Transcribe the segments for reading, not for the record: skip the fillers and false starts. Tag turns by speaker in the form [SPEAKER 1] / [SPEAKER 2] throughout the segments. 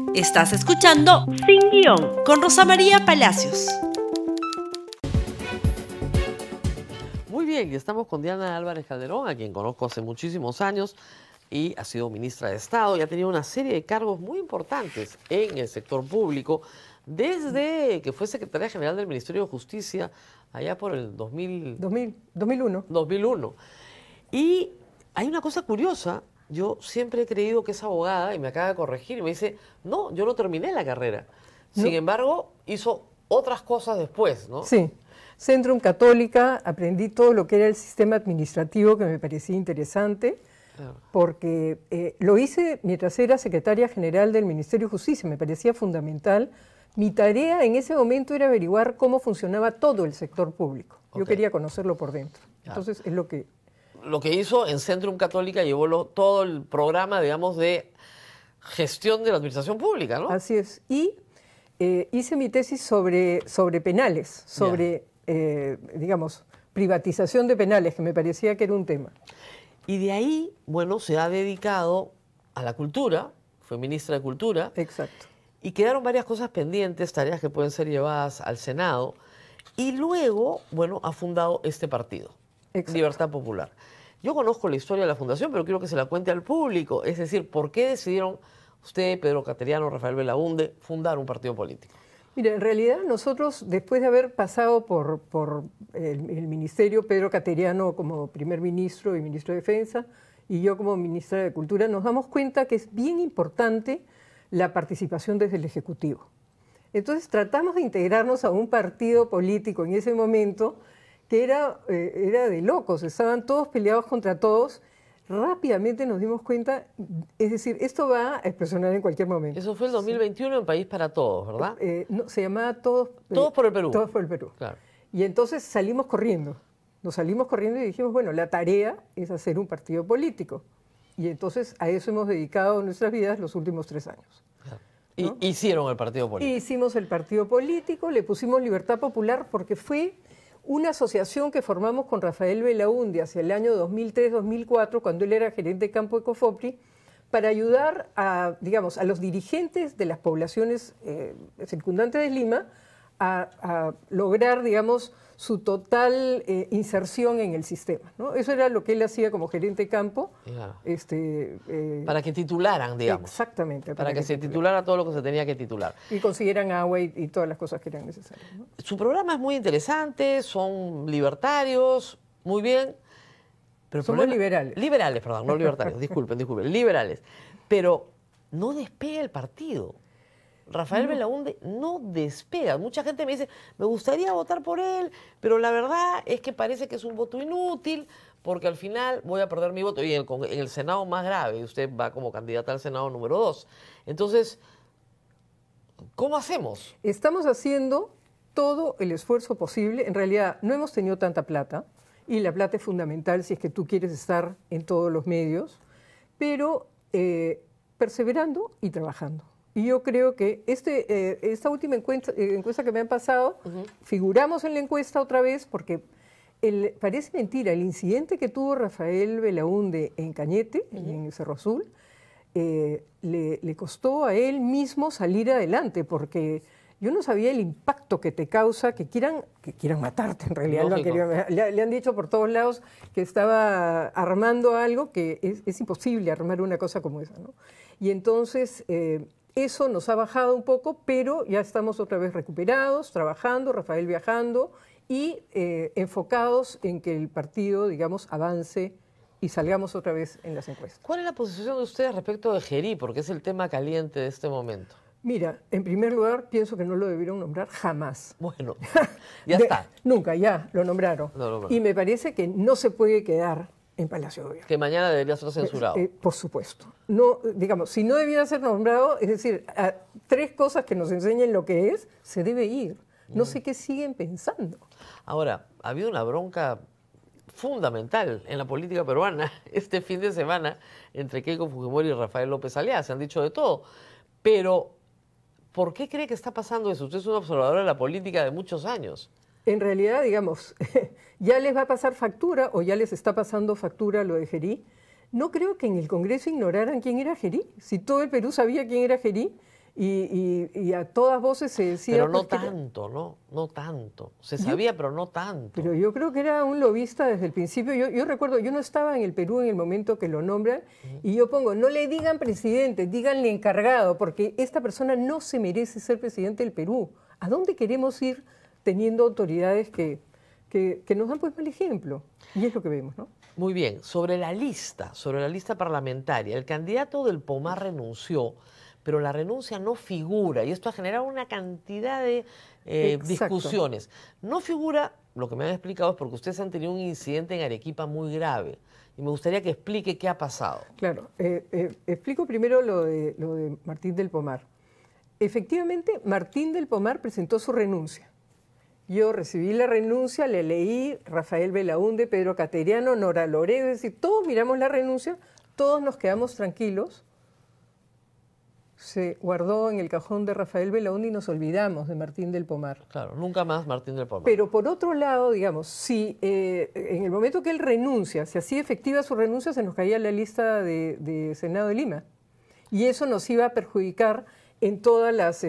[SPEAKER 1] Estás escuchando Sin Guión con Rosa María Palacios.
[SPEAKER 2] Muy bien, y estamos con Diana Álvarez Calderón, a quien conozco hace muchísimos años y ha sido ministra de Estado y ha tenido una serie de cargos muy importantes en el sector público, desde que fue secretaria general del Ministerio de Justicia allá por el
[SPEAKER 3] 2001.
[SPEAKER 2] 2001. Y hay una cosa curiosa, yo siempre he creído que es abogada y me acaba de corregir y me dice, no, yo no terminé la carrera. Sin embargo, hizo otras cosas después, ¿no?
[SPEAKER 3] Sí. Centrum Católica, aprendí todo lo que era el sistema administrativo que me parecía interesante, porque lo hice mientras era secretaria general del Ministerio de Justicia, me parecía fundamental. Mi tarea en ese momento era averiguar cómo funcionaba todo el sector público. Yo quería conocerlo por dentro. Entonces es lo que
[SPEAKER 2] hizo en Centrum Católica, llevó todo el programa, digamos, de gestión de la administración pública, ¿no?
[SPEAKER 3] Así es. Y hice mi tesis sobre penales, sobre, digamos, privatización de penales, que me parecía que era un tema.
[SPEAKER 2] Y de ahí, bueno, se ha dedicado a la cultura, fue ministra de Cultura.
[SPEAKER 3] Exacto.
[SPEAKER 2] Y quedaron varias cosas pendientes, tareas que pueden ser llevadas al Senado. Y luego, bueno, ha fundado este partido, Libertad Popular. Yo conozco la historia de la fundación, pero quiero que se la cuente al público. Es decir, ¿por qué decidieron usted, Pedro Cateriano, Rafael Belaúnde, fundar un partido político?
[SPEAKER 3] Mira, en realidad nosotros, después de haber pasado por el ministerio, Pedro Cateriano como primer ministro y ministro de Defensa, y yo como ministra de Cultura, nos damos cuenta que es bien importante la participación desde el Ejecutivo. Entonces tratamos de integrarnos a un partido político en ese momento que era de locos, estaban todos peleados contra todos. Rápidamente nos dimos cuenta, es decir, esto va a explosionar en cualquier momento.
[SPEAKER 2] Eso fue el 2021 en País para Todos, ¿verdad?
[SPEAKER 3] No, se llamaba Todos
[SPEAKER 2] por el Perú.
[SPEAKER 3] Todos por el Perú.
[SPEAKER 2] Claro.
[SPEAKER 3] Y entonces salimos corriendo. Nos salimos corriendo y dijimos, bueno, la tarea es hacer un partido político. Y entonces a eso hemos dedicado nuestras vidas los últimos 3 años.
[SPEAKER 2] Claro. ¿No? Y hicieron el partido político.
[SPEAKER 3] Hicimos el partido político, le pusimos Libertad Popular porque fue una asociación que formamos con Rafael Belaúnde hacia el año 2003-2004, cuando él era gerente de campo de Cofopri, para ayudar a, digamos, a los dirigentes de las poblaciones circundantes de Lima a lograr, digamos, su total inserción en el sistema, ¿no? Eso era lo que él hacía como gerente de campo.
[SPEAKER 2] Claro.
[SPEAKER 3] Para
[SPEAKER 2] que titularan, digamos.
[SPEAKER 3] Exactamente.
[SPEAKER 2] Para que se titulara todo lo que se tenía que titular.
[SPEAKER 3] Y consiguieran agua y todas las cosas que eran necesarias, ¿no?
[SPEAKER 2] Su programa es muy interesante, son libertarios, muy bien. Pero
[SPEAKER 3] somos liberales.
[SPEAKER 2] Liberales, perdón, no libertarios, disculpen, liberales. Pero no despega el partido. Rafael Belaúnde no despega. Mucha gente me dice, me gustaría votar por él, pero la verdad es que parece que es un voto inútil, porque al final voy a perder mi voto. Y en el Senado más grave, usted va como candidata al Senado número 2. Entonces, ¿cómo hacemos?
[SPEAKER 3] Estamos haciendo todo el esfuerzo posible. En realidad, no hemos tenido tanta plata, y la plata es fundamental si es que tú quieres estar en todos los medios, pero perseverando y trabajando. Y yo creo que esta última encuesta que me han pasado, figuramos en la encuesta otra vez, porque parece mentira, el incidente que tuvo Rafael Belaúnde en Cañete, en Cerro Azul, le costó a él mismo salir adelante, porque yo no sabía el impacto que te causa que quieran matarte, en realidad. Le han dicho por todos lados que estaba armando algo que es imposible armar una cosa como esa, ¿no? Y entonces eso nos ha bajado un poco, pero ya estamos otra vez recuperados, trabajando, Rafael viajando y enfocados en que el partido, digamos, avance y salgamos otra vez en las encuestas.
[SPEAKER 2] ¿Cuál es la posición de ustedes respecto de Gerí? Porque es el tema caliente de este momento.
[SPEAKER 3] Mira, en primer lugar, pienso que no lo debieron nombrar jamás.
[SPEAKER 2] Bueno, ya está.
[SPEAKER 3] Nunca, ya lo nombraron. Y me parece que no se puede quedar en Palacio de Gobierno.
[SPEAKER 2] Que mañana debería ser censurado.
[SPEAKER 3] Por supuesto. No, digamos, si no debiera ser nombrado, es decir, a 3 cosas que nos enseñen lo que es, se debe ir. No sé qué siguen pensando.
[SPEAKER 2] Ahora, ha habido una bronca fundamental en la política peruana este fin de semana entre Keiko Fujimori y Rafael López Aliaga. Se han dicho de todo. Pero, ¿por qué cree que está pasando eso? Usted es un observador de la política de muchos años.
[SPEAKER 3] En realidad, digamos, ya les va a pasar factura o ya les está pasando factura lo de Gerí. No creo que en el Congreso ignoraran quién era Gerí. Si todo el Perú sabía quién era Gerí y a todas voces se decía...
[SPEAKER 2] Pero no
[SPEAKER 3] pues,
[SPEAKER 2] tanto, ¿no? No tanto. Se sabía, pero no tanto.
[SPEAKER 3] Pero yo creo que era un lobista desde el principio. Yo recuerdo, yo no estaba en el Perú en el momento que lo nombran, y yo pongo, no le digan presidente, díganle encargado, porque esta persona no se merece ser presidente del Perú. ¿A dónde queremos ir teniendo autoridades que nos dan pues mal ejemplo? Y es lo que vemos, ¿no?
[SPEAKER 2] Muy bien, sobre la lista parlamentaria, el candidato del Pomar renunció, pero la renuncia no figura, y esto ha generado una cantidad de discusiones. No figura, lo que me han explicado es porque ustedes han tenido un incidente en Arequipa muy grave, y me gustaría que explique qué ha pasado.
[SPEAKER 3] Claro, explico primero lo de Martín del Pomar. Efectivamente, Martín del Pomar presentó su renuncia. Yo recibí la renuncia, le leí, Rafael Belaúnde, Pedro Cateriano, Nora Loredo, es decir, todos miramos la renuncia, todos nos quedamos tranquilos. Se guardó en el cajón de Rafael Belaúnde y nos olvidamos de Martín del Pomar.
[SPEAKER 2] Claro, nunca más Martín del Pomar.
[SPEAKER 3] Pero por otro lado, digamos, si en el momento que él renuncia, si hacía efectiva su renuncia, se nos caía la lista de Senado de Lima. Y eso nos iba a perjudicar en todas las,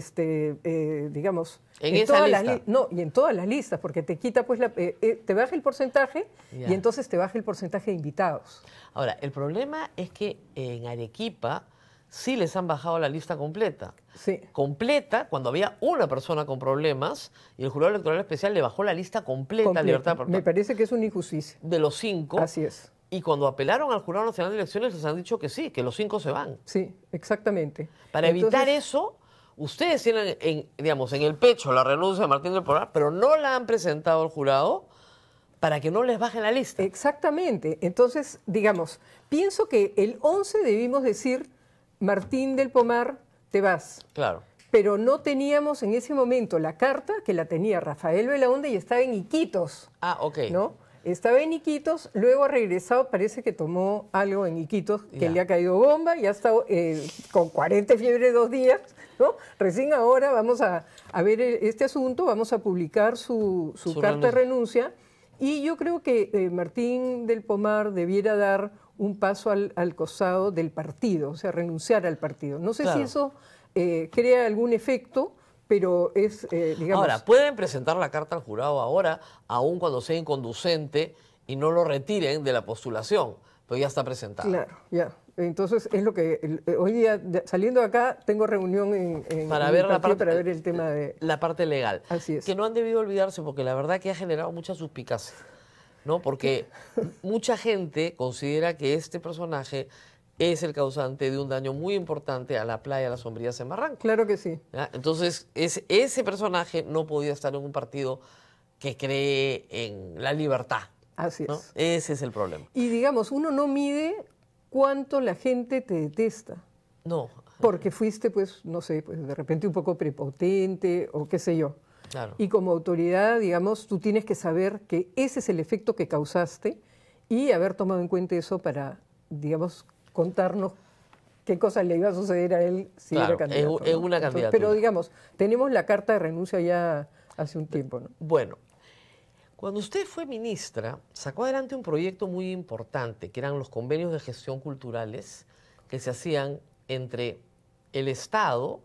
[SPEAKER 3] digamos...
[SPEAKER 2] En esa lista.
[SPEAKER 3] No, y en todas las listas, porque te quita, pues, te baja el porcentaje y entonces te baja el porcentaje de invitados.
[SPEAKER 2] Ahora, el problema es que en Arequipa sí les han bajado la lista completa.
[SPEAKER 3] Sí.
[SPEAKER 2] Completa, cuando había una persona con problemas, y el jurado electoral especial le bajó la lista completa. Libertad
[SPEAKER 3] Me parece que es una injusticia.
[SPEAKER 2] de los 5.
[SPEAKER 3] Así es.
[SPEAKER 2] Y cuando apelaron al Jurado Nacional de Elecciones les han dicho que sí, que los 5 se van.
[SPEAKER 3] Sí, exactamente.
[SPEAKER 2] Para evitar eso, ustedes tienen, digamos, en el pecho la renuncia de Martín del Pomar, pero no la han presentado al jurado para que no les bajen la lista.
[SPEAKER 3] Exactamente. Entonces, digamos, pienso que el 11 debimos decir, Martín del Pomar, te vas.
[SPEAKER 2] Claro.
[SPEAKER 3] Pero no teníamos en ese momento la carta, que la tenía Rafael Belaúnde y estaba en Iquitos.
[SPEAKER 2] Ah, ok.
[SPEAKER 3] ¿No? Estaba en Iquitos, luego ha regresado, parece que tomó algo en Iquitos, que le ha caído bomba, y ha estado con 40 fiebre 2 días, ¿no? Recién ahora vamos a ver este asunto, vamos a publicar su carta de renuncia, y yo creo que Martín del Pomar debiera dar un paso al costado del partido, o sea, renunciar al partido. No sé si eso crea algún efecto, pero es, digamos...
[SPEAKER 2] Ahora, pueden presentar la carta al jurado ahora, aun cuando sea inconducente, y no lo retiren de la postulación, pero ya está presentada.
[SPEAKER 3] Claro, ya. Entonces, es lo que... hoy día, saliendo de acá, tengo reunión
[SPEAKER 2] para ver
[SPEAKER 3] para ver el tema de...
[SPEAKER 2] La parte legal.
[SPEAKER 3] Así es.
[SPEAKER 2] Que no han debido olvidarse, porque la verdad que ha generado mucha suspicacia, ¿no? Porque mucha gente considera que este personaje es el causante de un daño muy importante a la playa de las Sombrillas en Barranco.
[SPEAKER 3] Claro que sí.
[SPEAKER 2] ¿Ya? Entonces, ese personaje no podía estar en un partido que cree en la libertad.
[SPEAKER 3] Así
[SPEAKER 2] ¿no?
[SPEAKER 3] es.
[SPEAKER 2] Ese es el problema.
[SPEAKER 3] Y digamos, uno no mide cuánto la gente te detesta.
[SPEAKER 2] No.
[SPEAKER 3] Porque fuiste, pues, no sé, pues de repente un poco prepotente o qué sé yo.
[SPEAKER 2] Claro.
[SPEAKER 3] Y como autoridad, digamos, tú tienes que saber que ese es el efecto que causaste y haber tomado en cuenta eso para, digamos, contarnos qué cosa le iba a suceder a él si
[SPEAKER 2] Claro,
[SPEAKER 3] era candidato.
[SPEAKER 2] es una candidatura.
[SPEAKER 3] Pero digamos, tenemos la carta de renuncia ya hace un tiempo, ¿no?
[SPEAKER 2] Bueno, cuando usted fue ministra, sacó adelante un proyecto muy importante, que eran los convenios de gestión culturales que se hacían entre el Estado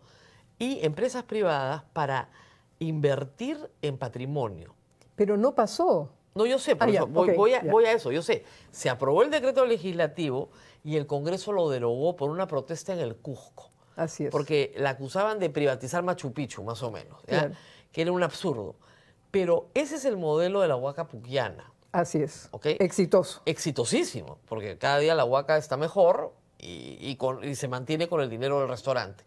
[SPEAKER 2] y empresas privadas para invertir en patrimonio.
[SPEAKER 3] Pero no pasó.
[SPEAKER 2] No, yo sé, por eso
[SPEAKER 3] okay,
[SPEAKER 2] voy a eso, yo sé. Se aprobó el decreto legislativo y el Congreso lo derogó por una protesta en el Cusco.
[SPEAKER 3] Así es.
[SPEAKER 2] Porque la acusaban de privatizar Machu Picchu, más o menos, ¿ya?
[SPEAKER 3] Claro.
[SPEAKER 2] Que era un absurdo. Pero ese es el modelo de la Huaca Puquiana.
[SPEAKER 3] Así es.
[SPEAKER 2] ¿Ok?
[SPEAKER 3] Exitoso.
[SPEAKER 2] Exitosísimo, porque cada día la Huaca está mejor y se mantiene con el dinero del restaurante.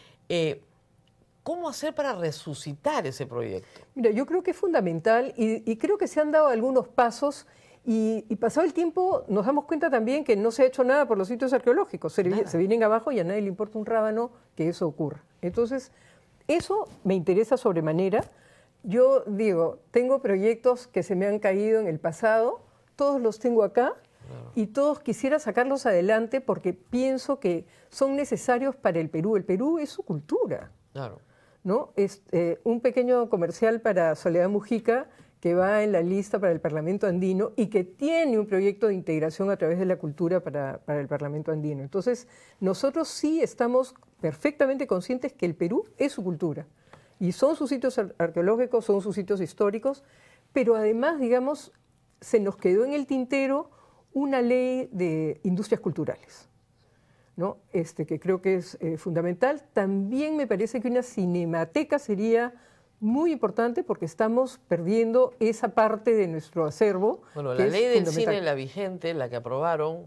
[SPEAKER 2] ¿Cómo hacer para resucitar ese proyecto?
[SPEAKER 3] Mira, yo creo que es fundamental y creo que se han dado algunos pasos y pasado el tiempo nos damos cuenta también que no se ha hecho nada por los sitios arqueológicos. Se vienen abajo y a nadie le importa un rábano que eso ocurra. Entonces, eso me interesa sobremanera. Yo digo, tengo proyectos que se me han caído en el pasado, todos los tengo acá y todos quisiera sacarlos adelante porque pienso que son necesarios para el Perú. El Perú es su cultura.
[SPEAKER 2] Claro.
[SPEAKER 3] ¿No? Es un pequeño comercial para Soledad Mujica que va en la lista para el Parlamento Andino y que tiene un proyecto de integración a través de la cultura para el Parlamento Andino. Entonces, nosotros sí estamos perfectamente conscientes que el Perú es su cultura. Y son sus sitios arqueológicos, son sus sitios históricos, pero además, digamos, se nos quedó en el tintero una ley de industrias culturales, ¿no? Que creo que es fundamental. También me parece que una cinemateca sería muy importante porque estamos perdiendo esa parte de nuestro acervo.
[SPEAKER 2] Bueno, la ley del cine, la vigente, la que aprobaron,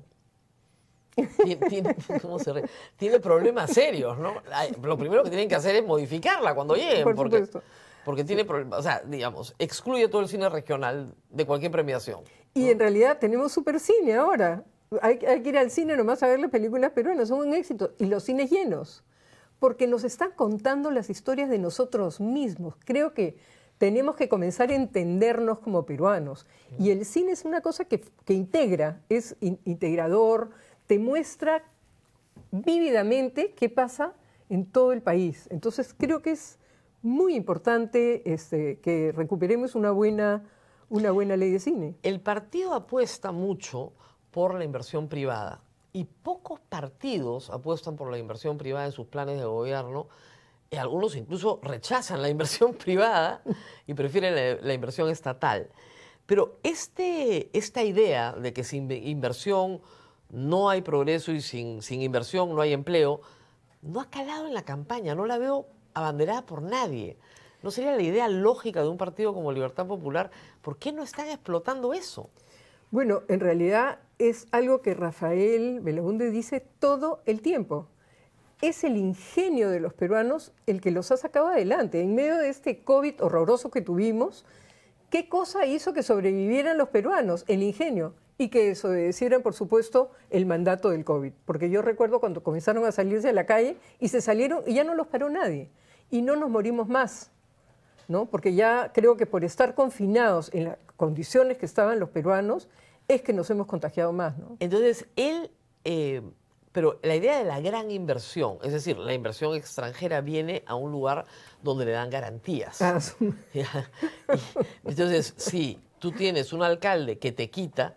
[SPEAKER 2] tiene problemas serios, ¿no? Lo primero que tienen que hacer es modificarla cuando lleguen,
[SPEAKER 3] Por supuesto.
[SPEAKER 2] porque tiene problemas, o sea, digamos, excluye todo el cine regional de cualquier premiación, ¿no?
[SPEAKER 3] Y en realidad tenemos supercine ahora. Hay que ir al cine nomás a ver las películas peruanas, son un éxito. Y los cines llenos, porque nos están contando las historias de nosotros mismos. Creo que tenemos que comenzar a entendernos como peruanos. Y el cine es una cosa que integra, es integrador, te muestra vívidamente qué pasa en todo el país. Entonces creo que es muy importante que recuperemos una buena ley de cine.
[SPEAKER 2] El partido apuesta mucho por la inversión privada y pocos partidos apuestan por la inversión privada en sus planes de gobierno. Y algunos incluso rechazan la inversión privada y prefieren la inversión estatal. Pero esta idea de que sin inversión no hay progreso y sin inversión no hay empleo, no ha calado en la campaña, no la veo abanderada por nadie. ¿No sería la idea lógica de un partido como Libertad Popular? ¿Por qué no están explotando eso?
[SPEAKER 3] Bueno, en realidad es algo que Rafael Belaúnde dice todo el tiempo. Es el ingenio de los peruanos el que los ha sacado adelante. En medio de este COVID horroroso que tuvimos, ¿qué cosa hizo que sobrevivieran los peruanos? El ingenio. Y que desobedecieran, por supuesto, el mandato del COVID. Porque yo recuerdo cuando comenzaron a salirse a la calle y se salieron y ya no los paró nadie. Y no nos morimos más, ¿no? Porque ya creo que por estar confinados en las condiciones que estaban los peruanos es que nos hemos contagiado más, ¿no?
[SPEAKER 2] Entonces, pero la idea de la gran inversión, es decir, la inversión extranjera viene a un lugar donde le dan garantías. Entonces, si tú tienes un alcalde que te quita,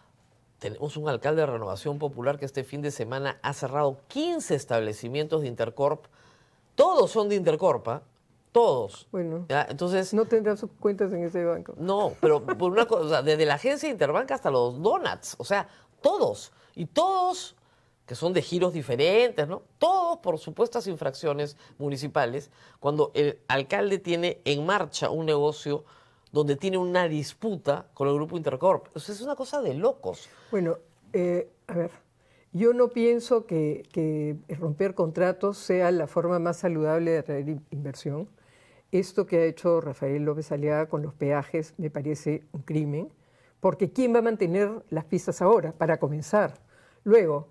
[SPEAKER 2] tenemos un alcalde de Renovación Popular que este fin de semana ha cerrado 15 establecimientos de Intercorp. Todos son de Intercorp, ¿eh? Todos.
[SPEAKER 3] Bueno,
[SPEAKER 2] ¿ya? Entonces,
[SPEAKER 3] no tendrá sus cuentas en ese banco.
[SPEAKER 2] no, pero por una cosa, o sea, desde la agencia Interbanca hasta los donuts, o sea, todos. Y todos, que son de giros diferentes, ¿no? Todos por supuestas infracciones municipales, cuando el alcalde tiene en marcha un negocio donde tiene una disputa con el grupo Intercorp. O sea, es una cosa de locos.
[SPEAKER 3] Bueno, a ver, yo no pienso que romper contratos sea la forma más saludable de atraer inversión. Esto que ha hecho Rafael López Aliaga con los peajes me parece un crimen, porque ¿quién va a mantener las pistas ahora, para comenzar? Luego,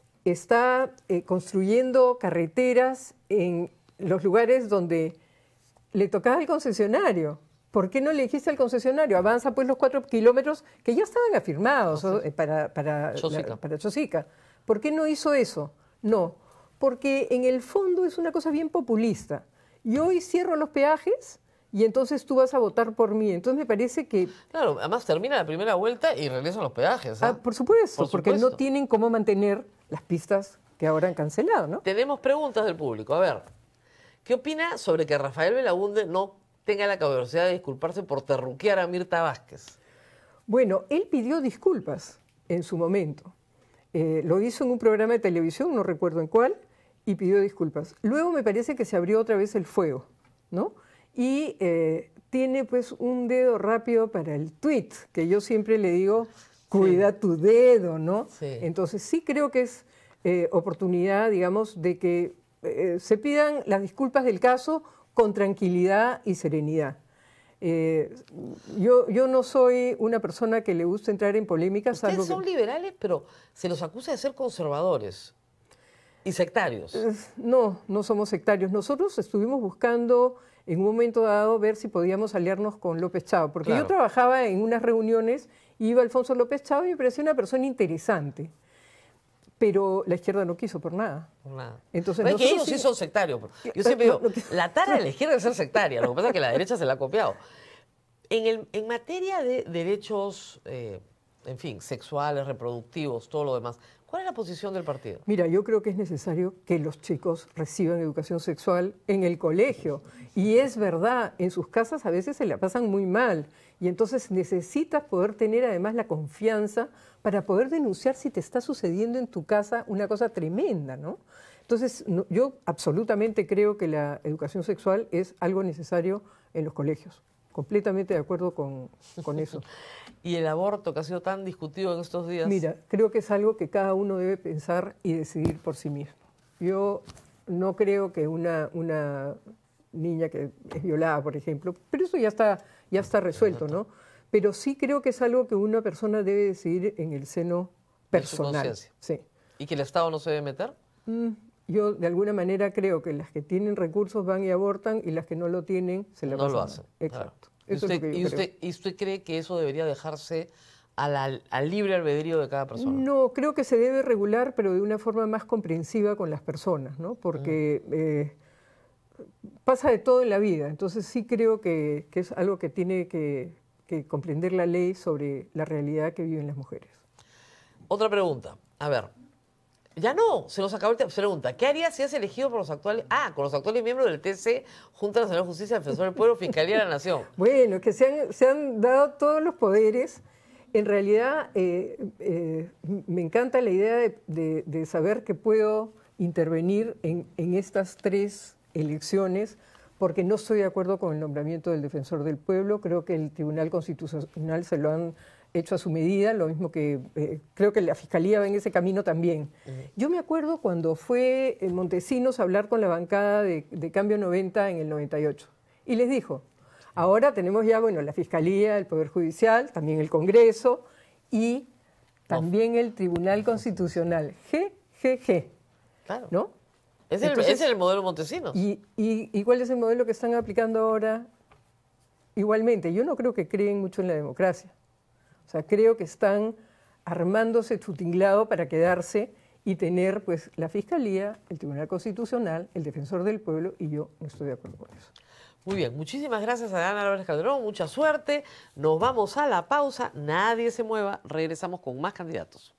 [SPEAKER 3] está construyendo carreteras en los lugares donde le tocaba al concesionario. ¿Por qué no le dijiste al concesionario? Avanza pues los 4 kilómetros que ya estaban afirmados para Chosica. ¿Por qué no hizo eso? No, porque en el fondo es una cosa bien populista. Yo hoy cierro los peajes y entonces tú vas a votar por mí. Entonces me parece que...
[SPEAKER 2] Claro, además termina la primera vuelta y regresan los peajes, ¿eh?
[SPEAKER 3] Por supuesto, porque no tienen cómo mantener las pistas que ahora han cancelado, ¿no?
[SPEAKER 2] Tenemos preguntas del público. A ver, ¿qué opina sobre que Rafael Belaúnde no tenga la capacidad de disculparse por terruquear a Mirta Vázquez?
[SPEAKER 3] Bueno, él pidió disculpas en su momento. Lo hizo en un programa de televisión, no recuerdo en cuál, y pidió disculpas. Luego me parece que se abrió otra vez el fuego, ¿no? Y tiene pues un dedo rápido para el tweet, que yo siempre le digo, cuida tu dedo, ¿no?
[SPEAKER 2] Sí.
[SPEAKER 3] Entonces sí creo que es oportunidad, digamos, de que se pidan las disculpas del caso con tranquilidad y serenidad. Yo no soy una persona que le gusta entrar en polémicas.
[SPEAKER 2] Ustedes son liberales, pero se los acusa de ser conservadores y sectarios.
[SPEAKER 3] No, no somos sectarios. Nosotros estuvimos buscando en un momento dado ver si podíamos aliarnos con López Chao, porque
[SPEAKER 2] Claro.
[SPEAKER 3] yo trabajaba en unas reuniones, iba Alfonso López Chao y me parecía una persona interesante. Pero la izquierda no quiso por nada.
[SPEAKER 2] Por nada.
[SPEAKER 3] Entonces,
[SPEAKER 2] Pero es que ellos
[SPEAKER 3] nosotros
[SPEAKER 2] sí son sectarios. Yo siempre digo,
[SPEAKER 3] no,
[SPEAKER 2] la tara de la izquierda es ser sectaria, lo que pasa es que la derecha se la ha copiado. En materia de derechos, en fin, sexuales, reproductivos, todo lo demás, ¿Cuál es la posición del partido?
[SPEAKER 3] Mira, yo creo que es necesario que los chicos reciban educación sexual en el colegio. Y es verdad, en sus casas a veces se la pasan muy mal. Y entonces necesitas poder tener además la confianza para poder denunciar si te está sucediendo en tu casa una cosa tremenda, ¿no? Entonces, yo absolutamente creo que la educación sexual es algo necesario en los colegios. Completamente de acuerdo con eso.
[SPEAKER 2] ¿Y el aborto que ha sido tan discutido en estos días?
[SPEAKER 3] Mira, creo que es algo que cada uno debe pensar y decidir por sí mismo. Yo no creo que una niña que es violada, por ejemplo, pero eso ya está resuelto, ¿no? Pero sí creo que es algo que una persona debe decidir en el seno personal.
[SPEAKER 2] De su conciencia.
[SPEAKER 3] Sí.
[SPEAKER 2] ¿Y que el Estado no se debe meter?
[SPEAKER 3] Yo de alguna manera creo que las que tienen recursos van y abortan y las que no lo tienen se la
[SPEAKER 2] No
[SPEAKER 3] pasan
[SPEAKER 2] lo
[SPEAKER 3] mal.
[SPEAKER 2] hacen.
[SPEAKER 3] Exacto.
[SPEAKER 2] Claro.
[SPEAKER 3] Eso es lo que yo creo.
[SPEAKER 2] ¿Y usted cree que eso debería dejarse al libre albedrío de cada persona?
[SPEAKER 3] No, creo que se debe regular, pero de una forma más comprensiva con las personas, ¿no? Porque pasa de todo en la vida. Entonces sí creo que es algo que tiene que comprender la ley sobre la realidad que viven las mujeres.
[SPEAKER 2] Otra pregunta. A ver. Ya no, se nos acabó el tiempo. Pregunta, ¿qué haría si es elegido por los actuales, con los actuales miembros del TC, Junta Nacional de Justicia, Defensor del Pueblo, Fiscalía de la Nación?
[SPEAKER 3] Bueno, que se han dado todos los poderes. En realidad, me encanta la idea de saber que puedo intervenir en estas 3 elecciones, porque no estoy de acuerdo con el nombramiento del Defensor del Pueblo. Creo que el Tribunal Constitucional se lo han hecho a su medida, lo mismo que creo que la Fiscalía va en ese camino también. Yo me acuerdo cuando fue Montesinos a hablar con la bancada de Cambio 90 en el 98, y les dijo, ahora tenemos ya, bueno, la Fiscalía, el Poder Judicial, también el Congreso y también el Tribunal Constitucional.
[SPEAKER 2] Claro.
[SPEAKER 3] ¿No?
[SPEAKER 2] Ese es el modelo Montesinos.
[SPEAKER 3] ¿Y cuál es el modelo que están aplicando ahora? Igualmente, yo no creo que creen mucho en la democracia. O sea, creo que están armándose su tinglado para quedarse y tener pues la Fiscalía, el Tribunal Constitucional, el Defensor del Pueblo, y yo no estoy de acuerdo con eso.
[SPEAKER 2] Muy bien, muchísimas gracias a Diana Álvarez Calderón, mucha suerte. Nos vamos a la pausa, nadie se mueva, regresamos con más candidatos.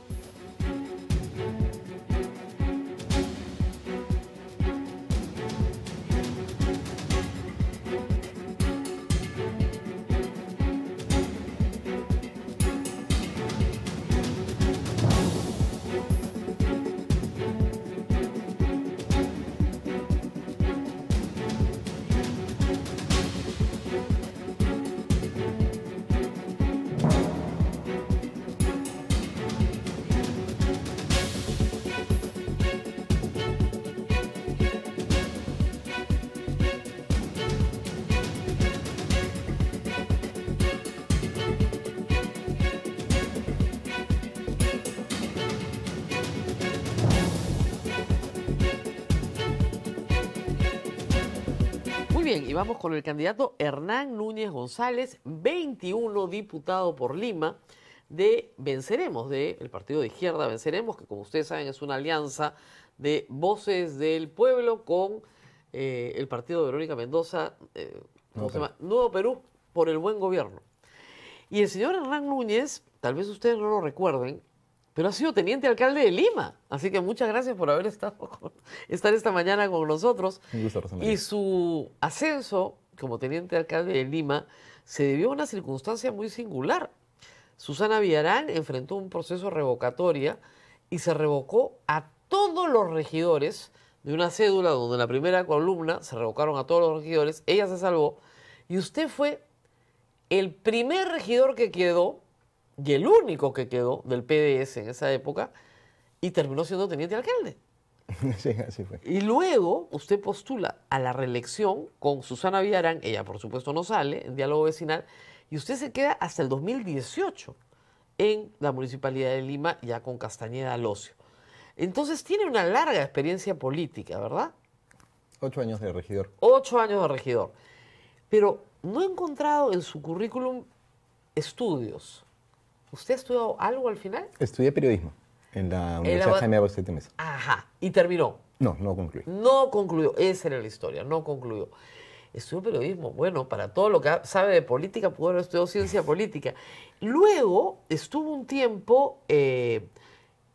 [SPEAKER 2] Bien, y vamos con el candidato Hernán Núñez González, 21 diputado por Lima, de Venceremos, del partido de izquierda Venceremos, que como ustedes saben es una alianza de Voces del Pueblo con el partido de Verónica Mendoza, ¿cómo se llama? Nuevo Perú por el Buen Gobierno. Y el señor Hernán Núñez, tal vez ustedes no lo recuerden, pero ha sido teniente alcalde de Lima. Así que muchas gracias por estar esta mañana con nosotros.
[SPEAKER 4] Un gusto, Rosa María.
[SPEAKER 2] Y su ascenso como teniente alcalde de Lima se debió a una circunstancia muy singular. Susana Villarán enfrentó un proceso revocatoria y se revocó a todos los regidores de una cédula donde en la primera columna se revocaron a todos los regidores. Ella se salvó y usted fue el primer regidor que quedó y el único que quedó del PDS en esa época y terminó siendo teniente alcalde.
[SPEAKER 4] Sí, así fue.
[SPEAKER 2] Y luego usted postula a la reelección con Susana Villarán, ella por supuesto no sale en diálogo vecinal, y usted se queda hasta el 2018 en la Municipalidad de Lima, ya con Castañeda Locio. Entonces tiene una larga experiencia política, ¿verdad?
[SPEAKER 4] 8 años de regidor.
[SPEAKER 2] 8 años de regidor. Pero no he encontrado en su currículum estudios. ¿Usted ha estudiado algo al final?
[SPEAKER 4] Estudié periodismo en la Universidad Jaime Abad de Mesa.
[SPEAKER 2] Ajá. ¿Y terminó?
[SPEAKER 4] No concluí.
[SPEAKER 2] No concluyó. Esa era la historia. No concluyó. Estudió periodismo. Bueno, para todo lo que sabe de política, pudo haber estudiado ciencia política. Luego estuvo un tiempo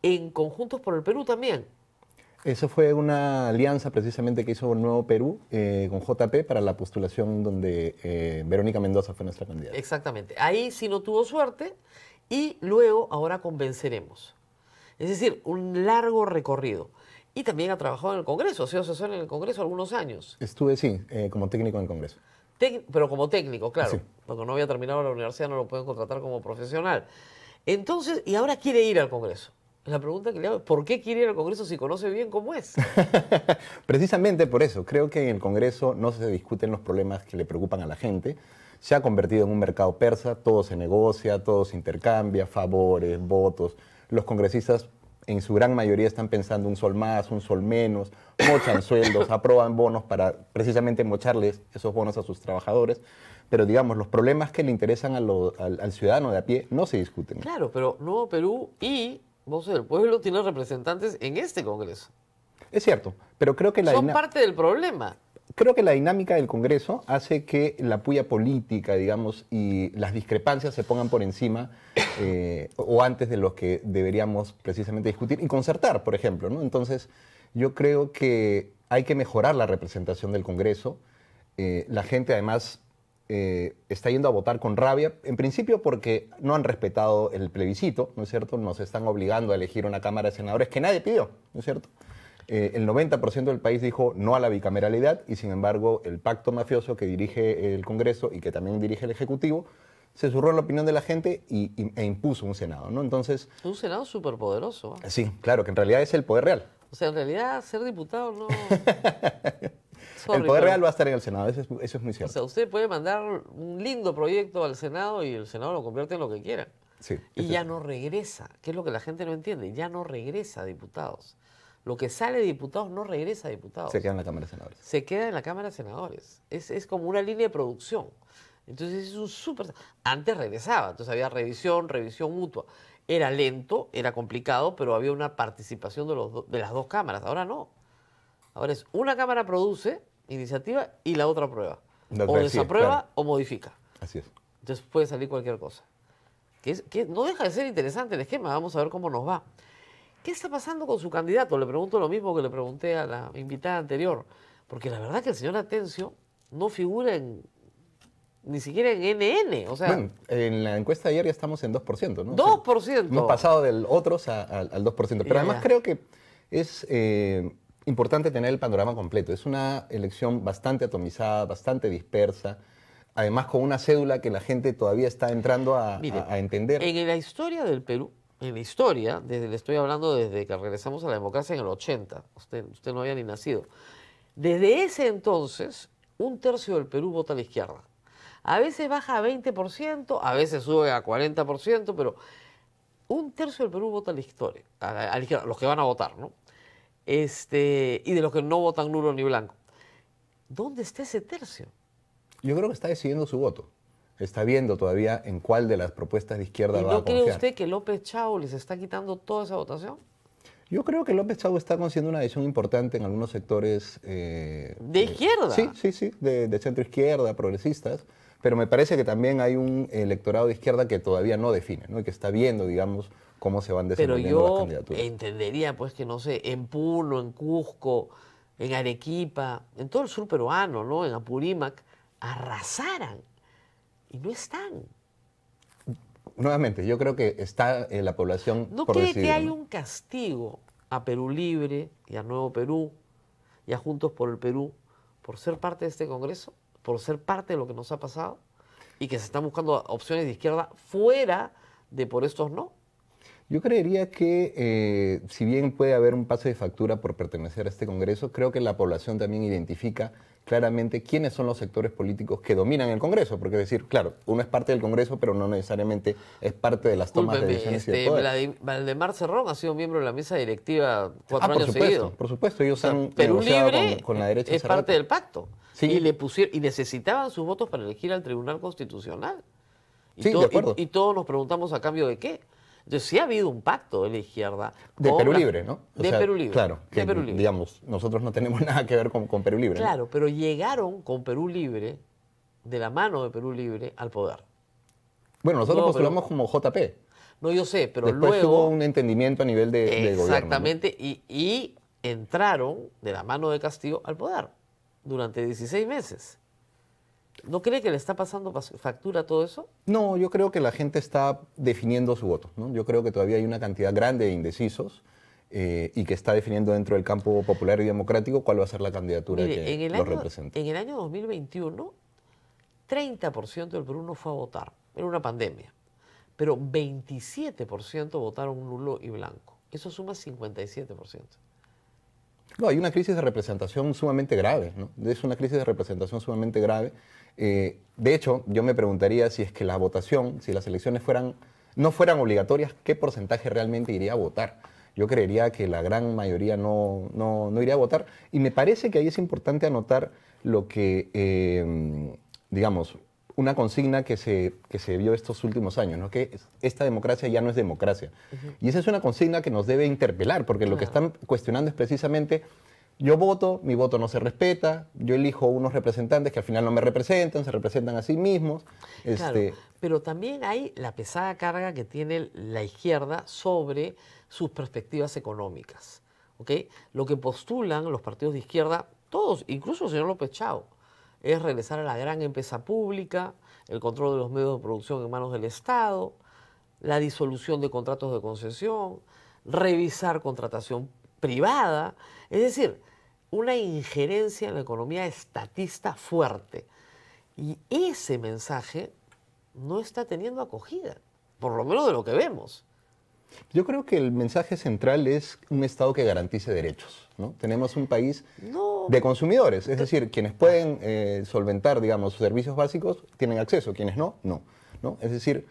[SPEAKER 2] en Conjuntos por el Perú también.
[SPEAKER 4] Eso fue una alianza precisamente que hizo el Nuevo Perú con JP para la postulación donde Verónica Mendoza fue nuestra candidata.
[SPEAKER 2] Exactamente. Ahí sí no tuvo suerte y luego ahora Convenceremos. Es decir, un largo recorrido. Y también ha trabajado en el Congreso, ha sido asesor en el Congreso algunos años.
[SPEAKER 4] Estuve, sí, como técnico en el Congreso.
[SPEAKER 2] Pero como técnico, claro.
[SPEAKER 4] Sí.
[SPEAKER 2] Porque no había terminado la universidad, no lo pueden contratar como profesional. Entonces, y ahora quiere ir al Congreso. La pregunta que le hago es, ¿por qué quiere ir al Congreso si conoce bien cómo es?
[SPEAKER 4] Precisamente por eso. Creo que en el Congreso no se discuten los problemas que le preocupan a la gente. Se ha convertido en un mercado persa, todo se negocia, todo se intercambia, favores, votos. Los congresistas en su gran mayoría están pensando un sol más, un sol menos, mochan sueldos, aprueban bonos para precisamente mocharles esos bonos a sus trabajadores. Pero digamos, los problemas que le interesan al ciudadano de a pie no se discuten.
[SPEAKER 2] Claro, pero Nuevo Perú y Voces del Pueblo tienen representantes en este Congreso.
[SPEAKER 4] Es cierto, pero creo que
[SPEAKER 2] Son parte del problema.
[SPEAKER 4] Creo que la dinámica del Congreso hace que la puya política, digamos, y las discrepancias se pongan por encima o antes de lo que deberíamos precisamente discutir y concertar, por ejemplo, ¿no? Entonces, yo creo que hay que mejorar la representación del Congreso. La gente, además, está yendo a votar con rabia, en principio porque no han respetado el plebiscito, ¿no es cierto? Nos están obligando a elegir una Cámara de Senadores que nadie pidió, ¿no es cierto? El 90% del país dijo no a la bicameralidad y, sin embargo, el pacto mafioso que dirige el Congreso y que también dirige el Ejecutivo se zurró en la opinión de la gente e impuso un Senado, ¿no? Entonces,
[SPEAKER 2] Un Senado súper poderoso.
[SPEAKER 4] sí, claro, que en realidad es el poder real.
[SPEAKER 2] O sea, en realidad, ser diputado no...
[SPEAKER 4] El poder real va a estar en el Senado, eso es muy
[SPEAKER 2] O
[SPEAKER 4] cierto.
[SPEAKER 2] sea, usted puede mandar un lindo proyecto al Senado y el Senado lo convierte en lo que quiera.
[SPEAKER 4] Sí,
[SPEAKER 2] Y
[SPEAKER 4] eso
[SPEAKER 2] ya
[SPEAKER 4] es.
[SPEAKER 2] no regresa, que es lo que la gente no entiende. Ya no regresa a diputados. Lo que sale de diputados no regresa a diputados.
[SPEAKER 4] Se queda en la Cámara de Senadores.
[SPEAKER 2] Se queda en la Cámara de Senadores. Es como una línea de producción. Entonces es un súper... Antes regresaba, entonces había revisión mutua. Era lento, era complicado, pero había una participación de las dos cámaras. Ahora no. Ahora es una cámara produce iniciativa y la otra aprueba.
[SPEAKER 4] La
[SPEAKER 2] O
[SPEAKER 4] otra sí,
[SPEAKER 2] desaprueba
[SPEAKER 4] claro.
[SPEAKER 2] o modifica.
[SPEAKER 4] Así es.
[SPEAKER 2] Entonces puede salir cualquier cosa. Que no deja de ser interesante el esquema. Vamos a ver cómo nos va. ¿Qué está pasando con su candidato? Le pregunto lo mismo que le pregunté a la invitada anterior. Porque la verdad que el señor Atencio no figura ni siquiera en NN. O sea,
[SPEAKER 4] Bueno, en la encuesta de ayer ya estamos en 2%, ¿no?
[SPEAKER 2] 2%.
[SPEAKER 4] Hemos pasado del otros al 2%. Pero
[SPEAKER 2] Ya,
[SPEAKER 4] además
[SPEAKER 2] ya.
[SPEAKER 4] creo que es importante tener el panorama completo. Es una elección bastante atomizada, bastante dispersa, además con una cédula que la gente todavía está entrando
[SPEAKER 2] Mire,
[SPEAKER 4] a entender.
[SPEAKER 2] En la historia del Perú, en la historia, le estoy hablando desde que regresamos a la democracia en el 80, usted no había ni nacido. Desde ese entonces, un tercio del Perú vota a la izquierda. A veces baja a 20%, a veces sube a 40%, pero un tercio del Perú vota a la izquierda, los que van a votar, ¿no? Y de los que no votan nulo ni blanco. ¿Dónde está ese tercio?
[SPEAKER 4] Yo creo que está decidiendo su voto. Está viendo todavía en cuál de las propuestas de izquierda
[SPEAKER 2] ¿Y
[SPEAKER 4] va a
[SPEAKER 2] no cree
[SPEAKER 4] confiar.
[SPEAKER 2] usted que López Chao les está quitando toda esa votación?
[SPEAKER 4] Yo creo que López Chau está consiguiendo una decisión importante en algunos sectores...
[SPEAKER 2] ¿De izquierda?
[SPEAKER 4] Sí, de centro izquierda, progresistas, pero me parece que también hay un electorado de izquierda que todavía no define, ¿no? Y que está viendo, digamos, cómo se van
[SPEAKER 2] Pero
[SPEAKER 4] desenvolviendo las
[SPEAKER 2] yo
[SPEAKER 4] candidaturas.
[SPEAKER 2] entendería, pues, que no sé, en Puno, en Cusco, en Arequipa, en todo el sur peruano, ¿no? En Apurímac, arrasaran. Y no están.
[SPEAKER 4] Nuevamente, yo creo que está la población
[SPEAKER 2] ¿No
[SPEAKER 4] por
[SPEAKER 2] cree
[SPEAKER 4] decidir,
[SPEAKER 2] que hay
[SPEAKER 4] ¿no?
[SPEAKER 2] un castigo a Perú Libre y a Nuevo Perú y a Juntos por el Perú por ser parte de este Congreso? ¿Por ser parte de lo que nos ha pasado? ¿Y que se están buscando opciones de izquierda fuera de por estos no?
[SPEAKER 4] Yo creería que si bien puede haber un pase de factura por pertenecer a este Congreso, creo que la población también identifica claramente quiénes son los sectores políticos que dominan el Congreso, porque es decir, claro, uno es parte del Congreso, pero no necesariamente es parte de las tomas de
[SPEAKER 2] Discúlpeme,
[SPEAKER 4] decisiones y de poder.
[SPEAKER 2] Valdemar Cerrón ha sido miembro de la mesa directiva 4
[SPEAKER 4] por
[SPEAKER 2] años
[SPEAKER 4] supuesto,
[SPEAKER 2] seguidos.
[SPEAKER 4] por supuesto, ellos han
[SPEAKER 2] Perú
[SPEAKER 4] negociado
[SPEAKER 2] Libre
[SPEAKER 4] con la derecha
[SPEAKER 2] es
[SPEAKER 4] hace
[SPEAKER 2] parte
[SPEAKER 4] rato.
[SPEAKER 2] del pacto.
[SPEAKER 4] Sí.
[SPEAKER 2] Y necesitaban sus votos para elegir al Tribunal Constitucional.
[SPEAKER 4] Sí, de acuerdo.
[SPEAKER 2] Y todos nos preguntamos a cambio de qué. Entonces sí ha habido un pacto de la izquierda.
[SPEAKER 4] De
[SPEAKER 2] con
[SPEAKER 4] Perú
[SPEAKER 2] la-
[SPEAKER 4] Libre, ¿no? O
[SPEAKER 2] De
[SPEAKER 4] sea,
[SPEAKER 2] Perú Libre.
[SPEAKER 4] Claro,
[SPEAKER 2] de
[SPEAKER 4] que,
[SPEAKER 2] Perú Libre.
[SPEAKER 4] digamos, nosotros no tenemos nada que ver con Perú Libre, ¿no?
[SPEAKER 2] Claro, pero llegaron con Perú Libre, de la mano de Perú Libre, al poder.
[SPEAKER 4] Bueno, nosotros
[SPEAKER 2] No,
[SPEAKER 4] postulamos como JP.
[SPEAKER 2] No, yo sé, pero
[SPEAKER 4] Después
[SPEAKER 2] luego...
[SPEAKER 4] hubo un entendimiento a nivel de gobierno, ¿no?
[SPEAKER 2] Exactamente, y entraron de la mano de Castillo al poder durante 16 meses. ¿No cree que le está pasando factura todo eso?
[SPEAKER 4] No, yo creo que la gente está definiendo su voto, ¿no? Yo creo que todavía hay una cantidad grande de indecisos y que está definiendo dentro del campo popular y democrático cuál va a ser la candidatura
[SPEAKER 2] Mire,
[SPEAKER 4] que lo represente.
[SPEAKER 2] en el año 2021, 30% del Perú no fue a votar. Era una pandemia. Pero 27% votaron nulo y blanco. Eso suma 57%.
[SPEAKER 4] No, hay una crisis de representación sumamente grave, ¿no? Es una crisis de representación sumamente grave. De hecho, yo me preguntaría si es que la votación, si las elecciones no fueran obligatorias, ¿qué porcentaje realmente iría a votar? Yo creería que la gran mayoría no iría a votar. Y me parece que ahí es importante anotar lo que, digamos, una consigna que se vio estos últimos años, ¿no? Que esta democracia ya no es democracia. Y esa es una consigna que nos debe interpelar, porque lo que están cuestionando es precisamente, yo voto, mi voto no se respeta, yo elijo unos representantes que al final no me representan, se representan a sí mismos.
[SPEAKER 2] Claro, pero también hay la pesada carga que tiene la izquierda sobre sus perspectivas económicas. ¿Ok? Lo que postulan los partidos de izquierda, todos, incluso el señor López Chao, es regresar a la gran empresa pública, el control de los medios de producción en manos del Estado, la disolución de contratos de concesión, revisar contratación privada, es decir, una injerencia en la economía estatista fuerte. Y ese mensaje no está teniendo acogida, por lo menos de lo que vemos.
[SPEAKER 4] Yo creo que el mensaje central es un Estado que garantice derechos, ¿no? Tenemos un país de consumidores, es decir, quienes pueden solventar, digamos, sus servicios básicos tienen acceso, quienes no. Es decir,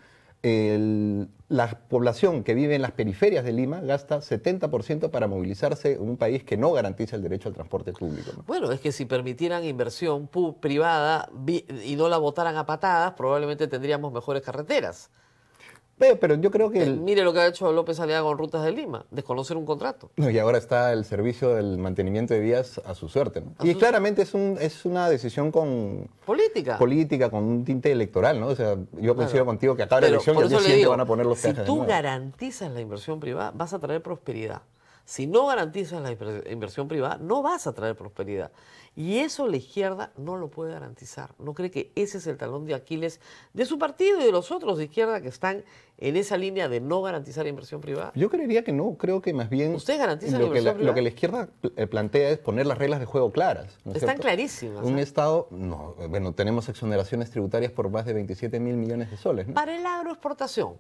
[SPEAKER 4] la población que vive en las periferias de Lima gasta 70% para movilizarse en un país que no garantiza el derecho al transporte público, ¿no?
[SPEAKER 2] Bueno, es que si permitieran inversión privada y no la votaran a patadas, probablemente tendríamos mejores carreteras.
[SPEAKER 4] Pero yo creo que...
[SPEAKER 2] Mire lo que ha hecho López Aliaga con Rutas de Lima, desconocer un contrato.
[SPEAKER 4] No, y ahora está el servicio del mantenimiento de vías a su suerte, ¿no? Y claramente es una decisión política, con un tinte electoral, ¿no? O sea, yo coincido contigo que acaba la elección y al día siguiente van a poner los peajes de nuevo.
[SPEAKER 2] Si tú garantizas la inversión privada, vas a traer prosperidad. Si no garantizas la inversión privada, no vas a traer prosperidad. Y eso la izquierda no lo puede garantizar. ¿No cree que ese es el talón de Aquiles de su partido y de los otros de izquierda que están en esa línea de no garantizar inversión privada?
[SPEAKER 4] Yo creería que no. Creo que más bien
[SPEAKER 2] ¿Ustedes garantizan la inversión privada?
[SPEAKER 4] Lo que la izquierda plantea es poner las reglas de juego claras, ¿no es
[SPEAKER 2] Están
[SPEAKER 4] cierto?
[SPEAKER 2] clarísimas.
[SPEAKER 4] Un Estado, tenemos exoneraciones tributarias por más de 27.000 millones de soles, ¿no?
[SPEAKER 2] Para el agroexportación,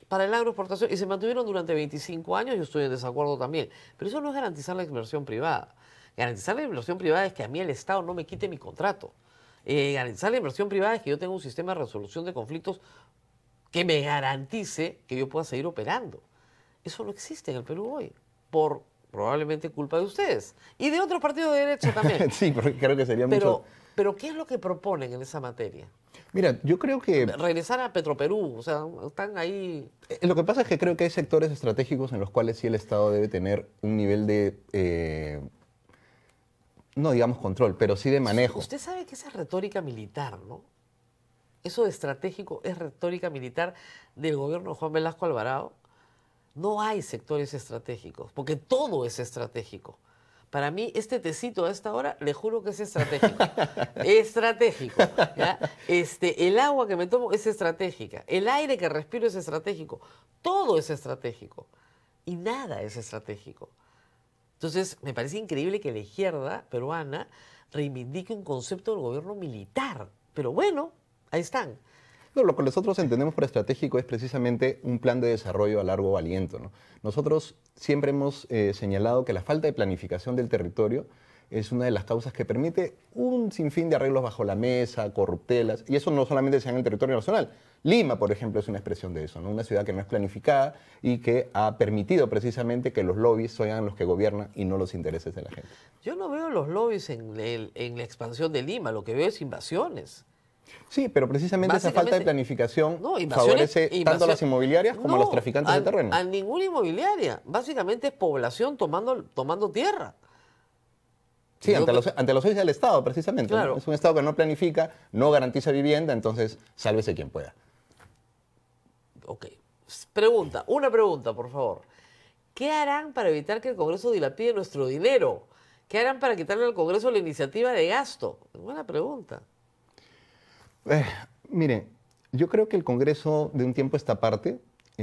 [SPEAKER 2] y se mantuvieron durante 25 años, yo estoy en desacuerdo también, pero eso no es garantizar la inversión privada. Garantizar la inversión privada es que a mí el Estado no me quite mi contrato. Garantizar la inversión privada es que yo tenga un sistema de resolución de conflictos que me garantice que yo pueda seguir operando. Eso no existe en el Perú hoy, por probablemente culpa de ustedes y de otros partidos de derecha también.
[SPEAKER 4] Sí, porque creo que sería mucho...
[SPEAKER 2] Pero ¿qué es lo que proponen en esa materia?
[SPEAKER 4] Mira, yo creo que...
[SPEAKER 2] Regresar a Petroperú, o sea, están ahí...
[SPEAKER 4] Lo que pasa es que creo que hay sectores estratégicos en los cuales sí el Estado debe tener un nivel de... no digamos control, pero sí de manejo.
[SPEAKER 2] Usted sabe que esa es retórica militar, ¿no? Eso de estratégico es retórica militar del gobierno de Juan Velasco Alvarado. No hay sectores estratégicos, porque todo es estratégico. Para mí, este tecito a esta hora, le juro que es estratégico. Estratégico. ¿Ya? El agua que me tomo es estratégica. El aire que respiro es estratégico. Todo es estratégico. Y nada es estratégico. Entonces, me parece increíble que la izquierda peruana reivindique un concepto del gobierno militar. Pero bueno, ahí están.
[SPEAKER 4] No, lo que nosotros entendemos por estratégico es precisamente un plan de desarrollo a largo aliento, ¿no? Nosotros siempre hemos señalado que la falta de planificación del territorio es una de las causas que permite un sinfín de arreglos bajo la mesa, corruptelas, y eso no solamente se da en el territorio nacional. Lima, por ejemplo, es una expresión de eso, ¿no? Una ciudad que no es planificada y que ha permitido precisamente que los lobbies sean los que gobiernan y no los intereses de la gente.
[SPEAKER 2] Yo no veo los lobbies en la expansión de Lima, lo que veo es invasiones.
[SPEAKER 4] Sí, pero precisamente esa falta de planificación favorece tanto a las inmobiliarias como a los traficantes de terreno.
[SPEAKER 2] A ninguna inmobiliaria. Básicamente es población tomando tierra.
[SPEAKER 4] Sí, ante los ojos del Estado, precisamente.
[SPEAKER 2] Claro.
[SPEAKER 4] ¿No? Es un Estado que no planifica, no garantiza vivienda, entonces sálvese quien pueda.
[SPEAKER 2] Ok. Una pregunta, por favor. ¿Qué harán para evitar que el Congreso dilapide nuestro dinero? ¿Qué harán para quitarle al Congreso la iniciativa de gasto? Buena pregunta.
[SPEAKER 4] Miren, yo creo que el Congreso de un tiempo a esta parte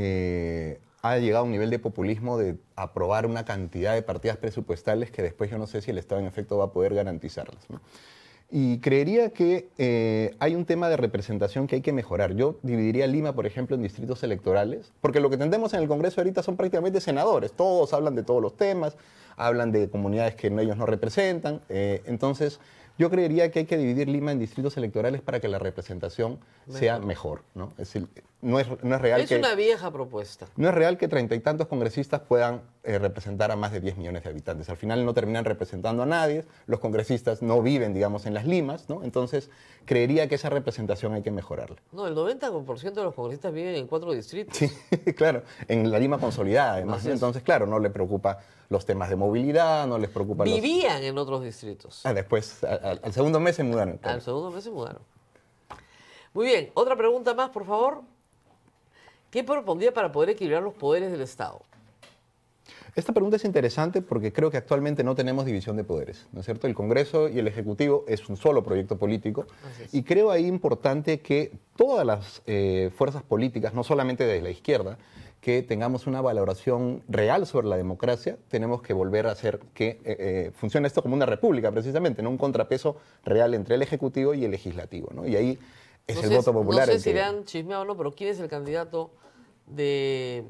[SPEAKER 4] ha llegado a un nivel de populismo de aprobar una cantidad de partidas presupuestales que después yo no sé si el Estado en efecto va a poder garantizarlas, ¿no? Y creería que hay un tema de representación que hay que mejorar. Yo dividiría Lima, por ejemplo, en distritos electorales, porque lo que tendemos en el Congreso ahorita son prácticamente senadores. Todos hablan de todos los temas, hablan de comunidades que ellos no representan. Entonces, yo creería que hay que dividir Lima en distritos electorales para que la representación sea mejor, ¿no? Es decir, no es real
[SPEAKER 2] Es una vieja propuesta.
[SPEAKER 4] no es real que 30 y tantos congresistas puedan representar a más de 10 millones de habitantes. Al final no terminan representando a nadie, los congresistas no viven, digamos, en las Limas, ¿no? Entonces, creería que esa representación hay que mejorarla.
[SPEAKER 2] No, el 90% de los congresistas viven en 4 distritos.
[SPEAKER 4] Sí, claro, en la Lima consolidada, además.
[SPEAKER 2] Así es.
[SPEAKER 4] Entonces, claro, no le preocupa los temas de movilidad, no les preocupa
[SPEAKER 2] Vivían en otros distritos.
[SPEAKER 4] Después, al segundo mes se mudaron. Claro.
[SPEAKER 2] Al segundo mes se mudaron. Muy bien, otra pregunta más, por favor. ¿Qué propondría para poder equilibrar los poderes del Estado?
[SPEAKER 4] Esta pregunta es interesante porque creo que actualmente no tenemos división de poderes, ¿no es cierto? El Congreso y el Ejecutivo es un solo proyecto político y creo ahí importante que todas las fuerzas políticas, no solamente de la izquierda, que tengamos una valoración real sobre la democracia, tenemos que volver a hacer que funcione esto como una república, precisamente, ¿no? Un contrapeso real entre el Ejecutivo y el Legislativo, ¿no? Y ahí es el voto popular.
[SPEAKER 2] No sé
[SPEAKER 4] el
[SPEAKER 2] si
[SPEAKER 4] que...
[SPEAKER 2] le han chismeado o no, pero ¿quién es el candidato de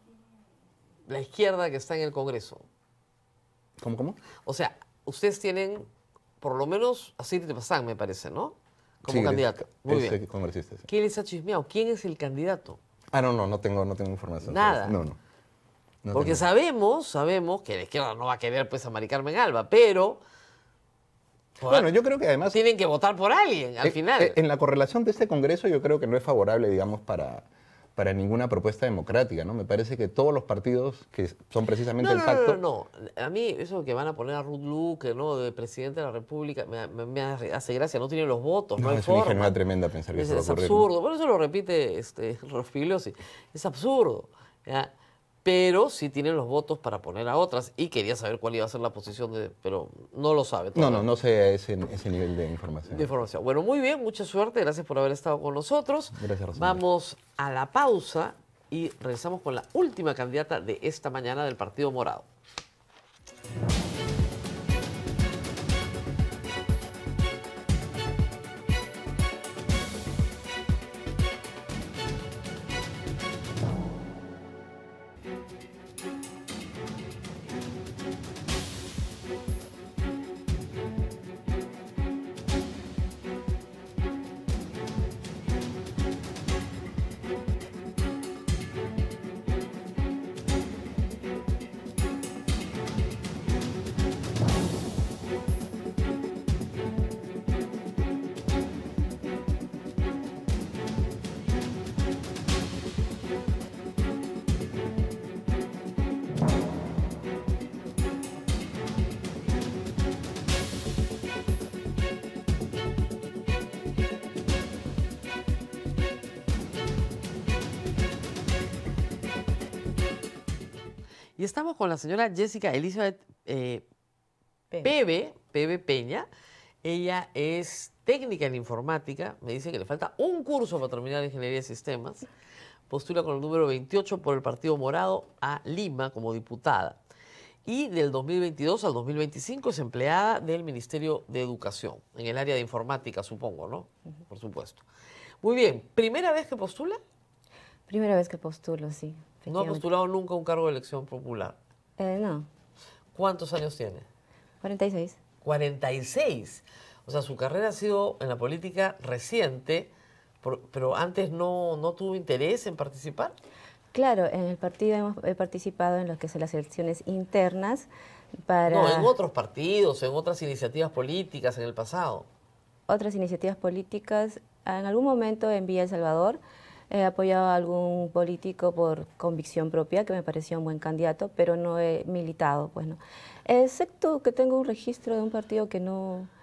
[SPEAKER 2] la izquierda que está en el Congreso?
[SPEAKER 4] ¿Cómo?
[SPEAKER 2] O sea, ustedes tienen, por lo menos, a Siri Pasán, me parece, ¿no? Como
[SPEAKER 4] Sí,
[SPEAKER 2] candidato. Muy
[SPEAKER 4] es
[SPEAKER 2] bien.
[SPEAKER 4] congresista, sí.
[SPEAKER 2] ¿Quién les ha chismeado? ¿Quién es el candidato?
[SPEAKER 4] No tengo información.
[SPEAKER 2] Nada.
[SPEAKER 4] No. No
[SPEAKER 2] Porque
[SPEAKER 4] tengo.
[SPEAKER 2] sabemos que la izquierda no va a querer pues a Mari Carmen Alba, pero
[SPEAKER 4] Bueno, yo creo que además
[SPEAKER 2] tienen que votar por alguien al final.
[SPEAKER 4] En la correlación de este Congreso yo creo que no es favorable, digamos, para ninguna propuesta democrática, ¿no? Me parece que todos los partidos que son precisamente el pacto...
[SPEAKER 2] No. A mí eso que van a poner a Ruth Luque, ¿no? De presidente de la República, me hace gracia. No tiene los votos, no hay
[SPEAKER 4] es una
[SPEAKER 2] forma.
[SPEAKER 4] ingenuidad tremenda pensar que eso va a
[SPEAKER 2] Es
[SPEAKER 4] ocurrir.
[SPEAKER 2] absurdo. Por eso lo repite Rospigliosi. Es absurdo, ¿ya? Pero sí tienen los votos para poner a otras y quería saber cuál iba a ser la posición de... Pero no lo sabe todavía.
[SPEAKER 4] No sé ese nivel de información.
[SPEAKER 2] De información. Bueno, muy bien, mucha suerte. Gracias por haber estado con nosotros.
[SPEAKER 4] Gracias, Rosalía.
[SPEAKER 2] Vamos a la pausa y regresamos con la última candidata de esta mañana del Partido Morado. Y estamos con la señora Jessica Elizabeth Pebe Peña. Ella es técnica en informática. Me dice que le falta un curso para terminar Ingeniería de Sistemas. Postula con el número 28 por el Partido Morado a Lima como diputada. Y del 2022 al 2025 es empleada del Ministerio de Educación, en el área de informática, supongo, ¿no? Por supuesto. Muy bien. ¿Primera vez que postula?
[SPEAKER 5] Primera vez que postulo, sí.
[SPEAKER 2] ¿No ha postulado nunca un cargo de elección popular?
[SPEAKER 5] No,
[SPEAKER 2] ¿Cuántos años tiene?
[SPEAKER 5] 46.
[SPEAKER 2] 46. O sea, su carrera ha sido en la política reciente, pero antes no tuvo interés en participar.
[SPEAKER 5] Claro, en el partido he participado en lo que son las elecciones internas para...
[SPEAKER 2] No, en otros partidos, en otras iniciativas políticas en el pasado.
[SPEAKER 5] Otras iniciativas políticas. En algún momento en Villa El Salvador he apoyado a algún político por convicción propia, que me parecía un buen candidato, pero no he militado, pues no. Excepto que tengo un registro de un partido que no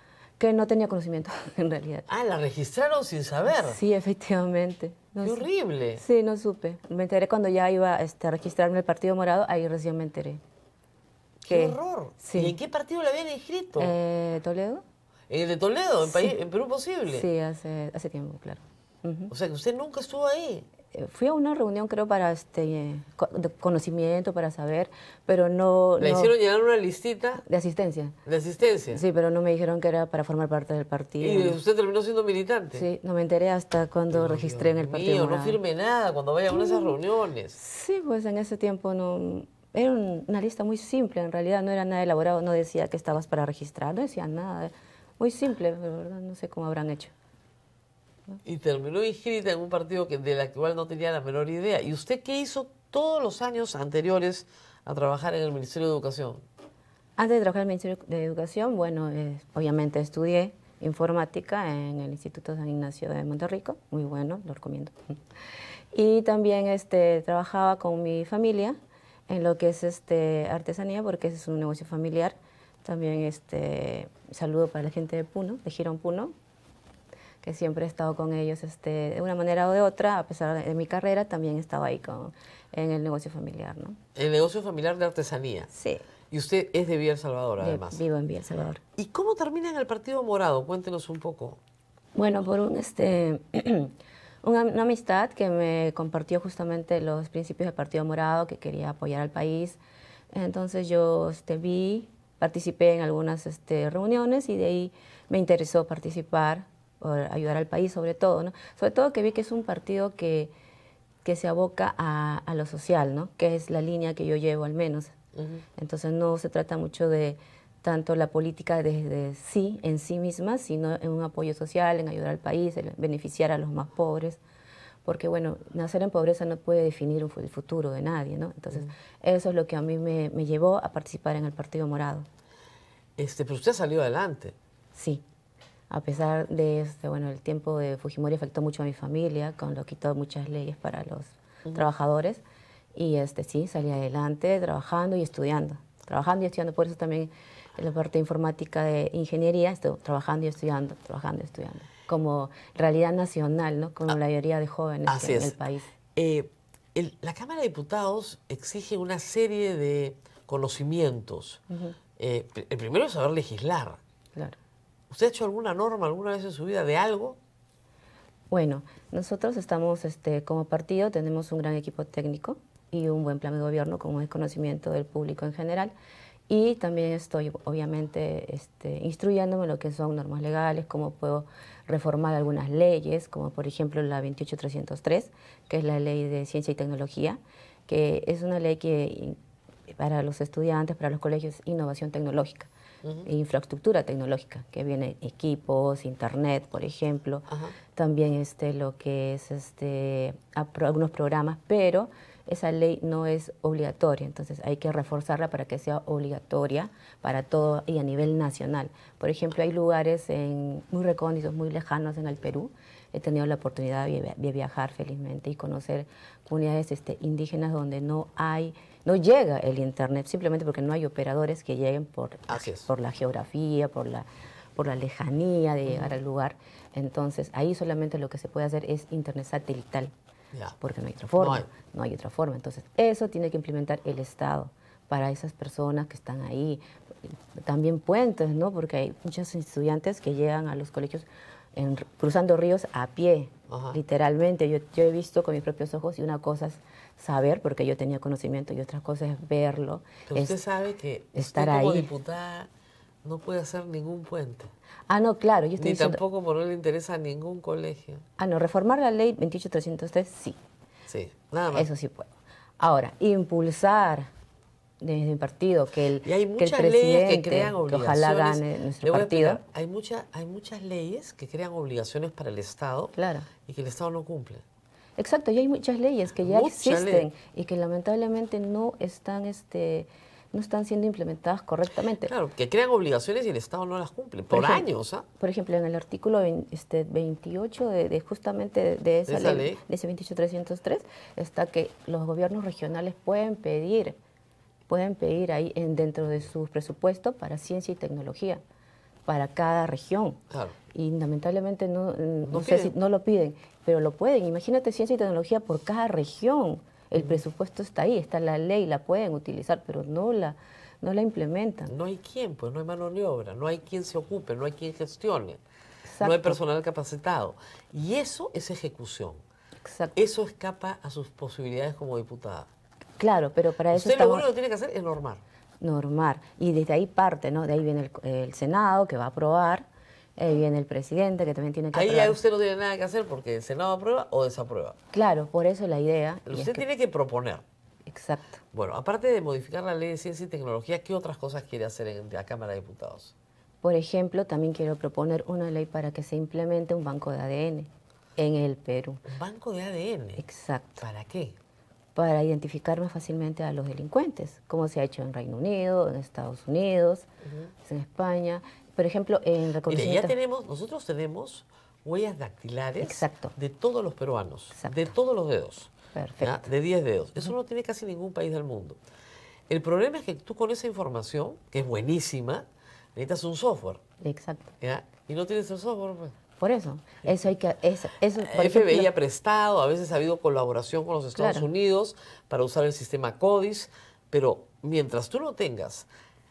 [SPEAKER 5] Que no tenía conocimiento, en realidad.
[SPEAKER 2] Ah, la registraron sin saber.
[SPEAKER 5] Sí, efectivamente.
[SPEAKER 2] ¡Qué horrible!
[SPEAKER 5] Sí, no supe. Me enteré cuando ya iba a registrarme el Partido Morado, ahí recién me enteré.
[SPEAKER 2] ¡Qué horror!
[SPEAKER 5] Sí.
[SPEAKER 2] ¿Y en qué partido la habían inscrito?
[SPEAKER 5] ¿Toledo?
[SPEAKER 2] ¿En el de Toledo, en Perú Posible?
[SPEAKER 5] Sí, hace tiempo, claro.
[SPEAKER 2] O sea, que usted nunca estuvo ahí.
[SPEAKER 5] Fui a una reunión, creo, para de conocimiento, para saber, pero no...
[SPEAKER 2] ¿Le hicieron llenar una listita
[SPEAKER 5] de asistencia.
[SPEAKER 2] de asistencia?
[SPEAKER 5] Sí, pero no me dijeron que era para formar parte del partido.
[SPEAKER 2] ¿Y usted terminó siendo militante?
[SPEAKER 5] Sí, no me enteré hasta cuando registré en el Partido
[SPEAKER 2] Mío,
[SPEAKER 5] Morado.
[SPEAKER 2] no firme nada cuando vaya a una de esas reuniones.
[SPEAKER 5] Sí, pues en ese tiempo no... Era una lista muy simple, en realidad no era nada elaborado, no decía que estabas para registrar, no decía nada. Muy simple, pero verdad, no sé cómo habrán hecho.
[SPEAKER 2] Y terminó inscrita en un partido de la cual no tenía la menor idea. ¿Y usted qué hizo todos los años anteriores a trabajar en el Ministerio de Educación?
[SPEAKER 5] Antes de trabajar en el Ministerio de Educación, bueno, obviamente estudié informática en el Instituto San Ignacio de Monterrico, muy bueno, lo recomiendo. Y también trabajaba con mi familia en lo que es artesanía, porque ese es un negocio familiar. También saludo para la gente de Puno, de Girón Puno, que siempre he estado con ellos de una manera o de otra, a pesar de mi carrera, también estaba ahí en el negocio familiar, ¿no?
[SPEAKER 2] El negocio familiar de artesanía.
[SPEAKER 5] Sí.
[SPEAKER 2] Y usted es de Villa El Salvador, además.
[SPEAKER 5] Vivo en Villa El Salvador.
[SPEAKER 2] ¿Y cómo termina en el Partido Morado? Cuéntenos un poco.
[SPEAKER 5] Bueno, por una amistad que me compartió justamente los principios del Partido Morado, que quería apoyar al país. Entonces yo participé en algunas reuniones y de ahí me interesó participar, por ayudar al país sobre todo, ¿no? Sobre todo que vi que es un partido que se aboca a lo social, ¿no? Que es la línea que yo llevo al menos. Entonces no se trata mucho de tanto la política en sí misma, sino en un apoyo social, en ayudar al país, en beneficiar a los más pobres. Porque, bueno, nacer en pobreza no puede definir el futuro de nadie, ¿no? Entonces, eso es lo que a mí me llevó a participar en el Partido Morado.
[SPEAKER 2] Pero usted salió adelante.
[SPEAKER 5] Sí. A pesar de el tiempo de Fujimori afectó mucho a mi familia, con lo quitó muchas leyes para los trabajadores. Y sí, salí adelante trabajando y estudiando. Trabajando y estudiando, por eso también en la parte informática de ingeniería, estoy trabajando y estudiando, como realidad nacional, ¿no? Como la mayoría de jóvenes en el país.
[SPEAKER 2] La Cámara de Diputados exige una serie de conocimientos. El primero es saber legislar.
[SPEAKER 5] Claro.
[SPEAKER 2] ¿Usted ha hecho alguna norma alguna vez en su vida de algo?
[SPEAKER 5] Bueno, nosotros estamos, como partido, tenemos un gran equipo técnico y un buen plan de gobierno con un conocimiento del público en general. Y también estoy, obviamente, instruyéndome en lo que son normas legales, cómo puedo reformar algunas leyes, como por ejemplo la 28303, que es la ley de ciencia y tecnología, que es una ley que para los estudiantes, para los colegios, innovación tecnológica, e infraestructura tecnológica, que viene equipos, internet, por ejemplo, también lo que es algunos programas, pero esa ley no es obligatoria, entonces hay que reforzarla para que sea obligatoria para todo y a nivel nacional. Por ejemplo, hay lugares muy recónditos, muy lejanos en el Perú. He tenido la oportunidad de viajar felizmente y conocer comunidades indígenas donde no llega el internet, simplemente porque no hay operadores que lleguen por la geografía, por la lejanía de llegar al lugar. Entonces, ahí solamente lo que se puede hacer es internet satelital. Porque no hay otra forma, no hay otra forma. Entonces, eso tiene que implementar el Estado para esas personas que están ahí. También puentes, ¿no? Porque hay muchos estudiantes que llegan a los colegios cruzando ríos a pie, literalmente. Yo he visto con mis propios ojos y una cosa es saber, porque yo tenía conocimiento, y otra cosa es verlo.
[SPEAKER 2] Pero usted sabe que usted como diputada no puede hacer ningún puente.
[SPEAKER 5] Ah, no, claro. Yo estoy
[SPEAKER 2] Ni tampoco por no le interesa a ningún colegio.
[SPEAKER 5] Ah, no, reformar la ley 28303, sí.
[SPEAKER 2] Sí, nada más.
[SPEAKER 5] Eso sí puedo. Ahora, impulsar desde mi partido que el presidente,
[SPEAKER 2] leyes que crean obligaciones,
[SPEAKER 5] que ojalá gane nuestro partido.
[SPEAKER 2] Hay muchas leyes que crean obligaciones para el Estado,
[SPEAKER 5] claro,
[SPEAKER 2] y que el Estado no cumple.
[SPEAKER 5] Exacto, y hay muchas leyes que ya existen y que lamentablemente no están siendo implementadas correctamente.
[SPEAKER 2] Claro, que crean obligaciones y el Estado no las cumple, por años.
[SPEAKER 5] Por ejemplo, en el artículo 28 justamente de esa ley, de ese 28303, está que los gobiernos regionales pueden pedir ahí dentro de sus presupuestos para ciencia y tecnología. para cada región.
[SPEAKER 2] Claro.
[SPEAKER 5] Y lamentablemente no sé
[SPEAKER 2] piden.
[SPEAKER 5] si no lo piden, pero lo pueden. Imagínate ciencia y tecnología por cada región. El presupuesto está ahí, está la ley, la pueden utilizar, pero no la implementan.
[SPEAKER 2] No hay quien, pues no hay mano de obra, no hay quien se ocupe, no hay quien gestione,
[SPEAKER 5] Exacto.
[SPEAKER 2] no hay personal capacitado. Y eso es ejecución.
[SPEAKER 5] Exacto.
[SPEAKER 2] Eso escapa a sus posibilidades como diputada.
[SPEAKER 5] Claro, pero para eso
[SPEAKER 2] Usted lo
[SPEAKER 5] estamos
[SPEAKER 2] único que tiene que hacer es normar.
[SPEAKER 5] normar. Y desde ahí parte, ¿no? De ahí viene el Senado, que va a aprobar, ahí viene el presidente, que también tiene que
[SPEAKER 2] Ahí
[SPEAKER 5] aprobar.
[SPEAKER 2] ya usted no tiene nada que hacer porque el Senado aprueba o desaprueba.
[SPEAKER 5] Claro, por eso la idea. y es
[SPEAKER 2] Usted
[SPEAKER 5] que-
[SPEAKER 2] tiene que proponer.
[SPEAKER 5] Exacto.
[SPEAKER 2] Bueno, aparte de modificar la ley de ciencia y tecnología, ¿qué otras cosas quiere hacer en la Cámara de Diputados?
[SPEAKER 5] Por ejemplo, también quiero proponer una ley para que se implemente un banco de ADN en el Perú.
[SPEAKER 2] Un banco de ADN.
[SPEAKER 5] Exacto.
[SPEAKER 2] ¿Para qué?
[SPEAKER 5] Para identificar más fácilmente a los delincuentes, como se ha hecho en Reino Unido, en Estados Unidos, en España. Por ejemplo, en
[SPEAKER 2] Mire,
[SPEAKER 5] reconocimiento...
[SPEAKER 2] nosotros tenemos huellas dactilares
[SPEAKER 5] Exacto.
[SPEAKER 2] de todos los peruanos,
[SPEAKER 5] Exacto.
[SPEAKER 2] de todos los dedos.
[SPEAKER 5] Perfecto.
[SPEAKER 2] ¿Ya? De 10 dedos. Eso no tiene casi ningún país del mundo. El problema es que tú con esa información, que es buenísima, necesitas un software.
[SPEAKER 5] Exacto.
[SPEAKER 2] ¿Ya? Y no tienes el software, pues.
[SPEAKER 5] Por eso, eso hay que... Eso, por
[SPEAKER 2] FBI
[SPEAKER 5] ejemplo,
[SPEAKER 2] ha prestado, a veces ha habido colaboración con los Estados
[SPEAKER 5] Claro.
[SPEAKER 2] Unidos para usar el sistema CODIS, pero mientras tú no tengas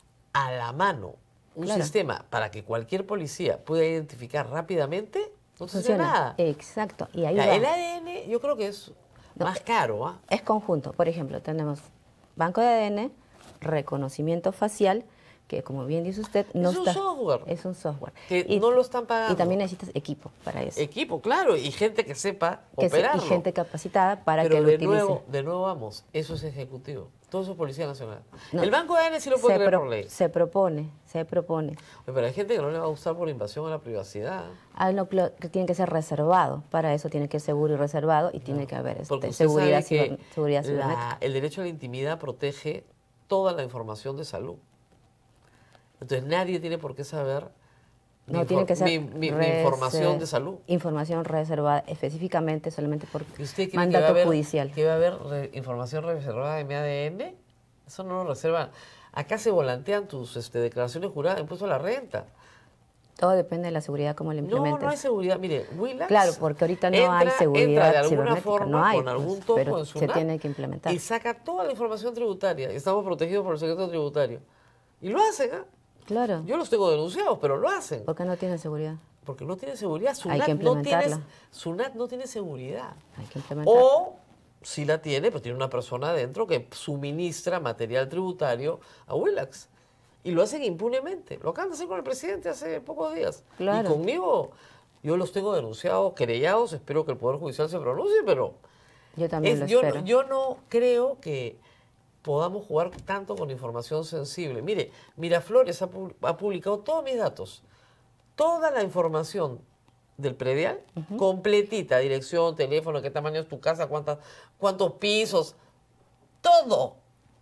[SPEAKER 2] a la mano un
[SPEAKER 5] Claro.
[SPEAKER 2] sistema para que cualquier policía pueda identificar rápidamente, no te sirve
[SPEAKER 5] funciona.
[SPEAKER 2] nada.
[SPEAKER 5] Exacto. Y ahí
[SPEAKER 2] Ya,
[SPEAKER 5] va.
[SPEAKER 2] el ADN yo creo que es
[SPEAKER 5] No,
[SPEAKER 2] más caro, ¿ah?
[SPEAKER 5] Es conjunto. Por ejemplo, tenemos banco de ADN, reconocimiento facial, que como bien dice usted, no
[SPEAKER 2] Es un
[SPEAKER 5] está...
[SPEAKER 2] software.
[SPEAKER 5] Es un software.
[SPEAKER 2] Que no lo están pagando.
[SPEAKER 5] Y también necesitas equipo para eso.
[SPEAKER 2] Equipo, claro, y gente que sepa
[SPEAKER 5] Y
[SPEAKER 2] operarlo.
[SPEAKER 5] gente capacitada para
[SPEAKER 2] Pero
[SPEAKER 5] que lo
[SPEAKER 2] de
[SPEAKER 5] utilice.
[SPEAKER 2] nuevo vamos, eso es ejecutivo. Todo eso es Policía Nacional.
[SPEAKER 5] No.
[SPEAKER 2] El Banco de ADN sí lo puede crear por ley.
[SPEAKER 5] se propone.
[SPEAKER 2] Oye, pero hay gente que no le va a gustar por invasión a la privacidad.
[SPEAKER 5] Que tiene que ser reservado. Para eso tiene que ser seguro y reservado y tiene que haber
[SPEAKER 2] Porque usted
[SPEAKER 5] seguridad,
[SPEAKER 2] sabe que
[SPEAKER 5] seguridad cibernética.
[SPEAKER 2] el derecho a la intimidad protege toda la información de salud. Entonces nadie tiene por qué saber
[SPEAKER 5] No tiene que ser
[SPEAKER 2] mi información de salud.
[SPEAKER 5] Información reservada específicamente solamente por
[SPEAKER 2] ¿Y usted cree que
[SPEAKER 5] mandato
[SPEAKER 2] va a haber,
[SPEAKER 5] judicial.
[SPEAKER 2] que va a haber información reservada de mi ADN? Eso no lo reservan. Acá se volantean tus declaraciones juradas de impuesto a la renta.
[SPEAKER 5] Todo depende de la seguridad, cómo la implementes.
[SPEAKER 2] No hay seguridad. Mire, Willax
[SPEAKER 5] Claro, porque ahorita no hay seguridad
[SPEAKER 2] entra de alguna
[SPEAKER 5] cibernética,
[SPEAKER 2] forma
[SPEAKER 5] no hay,
[SPEAKER 2] con algún
[SPEAKER 5] pues,
[SPEAKER 2] topo
[SPEAKER 5] pero
[SPEAKER 2] en su
[SPEAKER 5] se
[SPEAKER 2] NAT
[SPEAKER 5] tiene que implementar.
[SPEAKER 2] y saca toda la información tributaria. Estamos protegidos por el secreto tributario. Y lo hacen, ¿ah?
[SPEAKER 5] Claro,
[SPEAKER 2] Yo los tengo denunciados, pero lo hacen.
[SPEAKER 5] porque no tiene seguridad.
[SPEAKER 2] Porque no tiene seguridad.
[SPEAKER 5] Hay que implementarla.
[SPEAKER 2] SUNAT no tiene seguridad.
[SPEAKER 5] Hay que implementarla.
[SPEAKER 2] O sí la tiene, pero tiene una persona adentro que suministra material tributario a Willax. Y lo hacen impunemente. Lo acaban de hacer con el presidente hace pocos días.
[SPEAKER 5] Claro.
[SPEAKER 2] Y conmigo, yo los tengo denunciados, querellados. Espero que el Poder Judicial se pronuncie, pero
[SPEAKER 5] Yo también lo
[SPEAKER 2] yo,
[SPEAKER 5] espero.
[SPEAKER 2] yo no creo que podamos jugar tanto con información sensible. Mire, Miraflores ha publicado todos mis datos. Toda la información del predial, completita, dirección, teléfono, qué tamaño es tu casa, cuántos pisos, todo.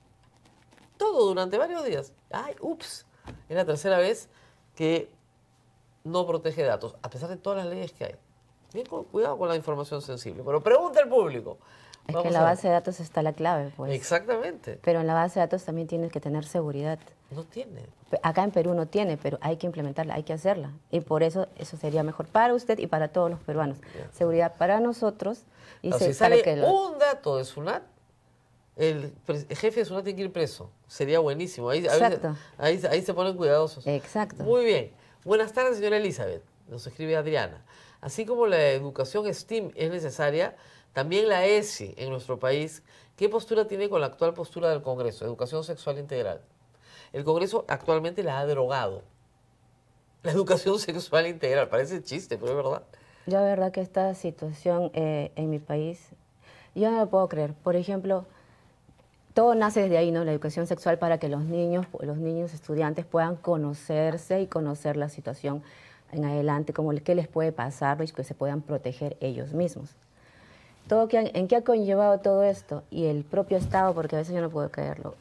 [SPEAKER 2] Todo durante varios días. Ay, ups, es la tercera vez que no protege datos, a pesar de todas las leyes que hay. Bien, cuidado con la información sensible, pero pregunta al público.
[SPEAKER 5] Es que
[SPEAKER 2] Vamos
[SPEAKER 5] en la
[SPEAKER 2] a ver.
[SPEAKER 5] base de datos está la clave, pues.
[SPEAKER 2] Exactamente.
[SPEAKER 5] Pero en la base de datos también tienes que tener seguridad.
[SPEAKER 2] No tiene.
[SPEAKER 5] Acá en Perú no tiene, pero hay que implementarla, hay que hacerla. Y por eso sería mejor para usted y para todos los peruanos. Seguridad para nosotros y
[SPEAKER 2] O
[SPEAKER 5] se,
[SPEAKER 2] si
[SPEAKER 5] para
[SPEAKER 2] sale
[SPEAKER 5] que
[SPEAKER 2] un dato de SUNAT, el jefe de SUNAT tiene que ir preso. Sería buenísimo.
[SPEAKER 5] Exacto.
[SPEAKER 2] Ahí se ponen cuidadosos.
[SPEAKER 5] Exacto.
[SPEAKER 2] Muy bien. Buenas tardes, señora Elizabeth. Nos escribe Adriana. Así como la educación STEAM es necesaria, también la ESI en nuestro país, ¿qué postura tiene con la actual postura del Congreso? Educación sexual integral. El Congreso actualmente la ha derogado. La educación sexual integral. Parece chiste, pero es verdad.
[SPEAKER 5] Yo la verdad que esta situación en mi país, yo no lo puedo creer. Por ejemplo, todo nace desde ahí, ¿no? La educación sexual para que los niños estudiantes puedan conocerse y conocer la situación en adelante, como qué les puede pasar y que se puedan proteger ellos mismos. ¿En qué ha conllevado todo esto? Y el propio Estado, porque a veces yo no puedo creerlo,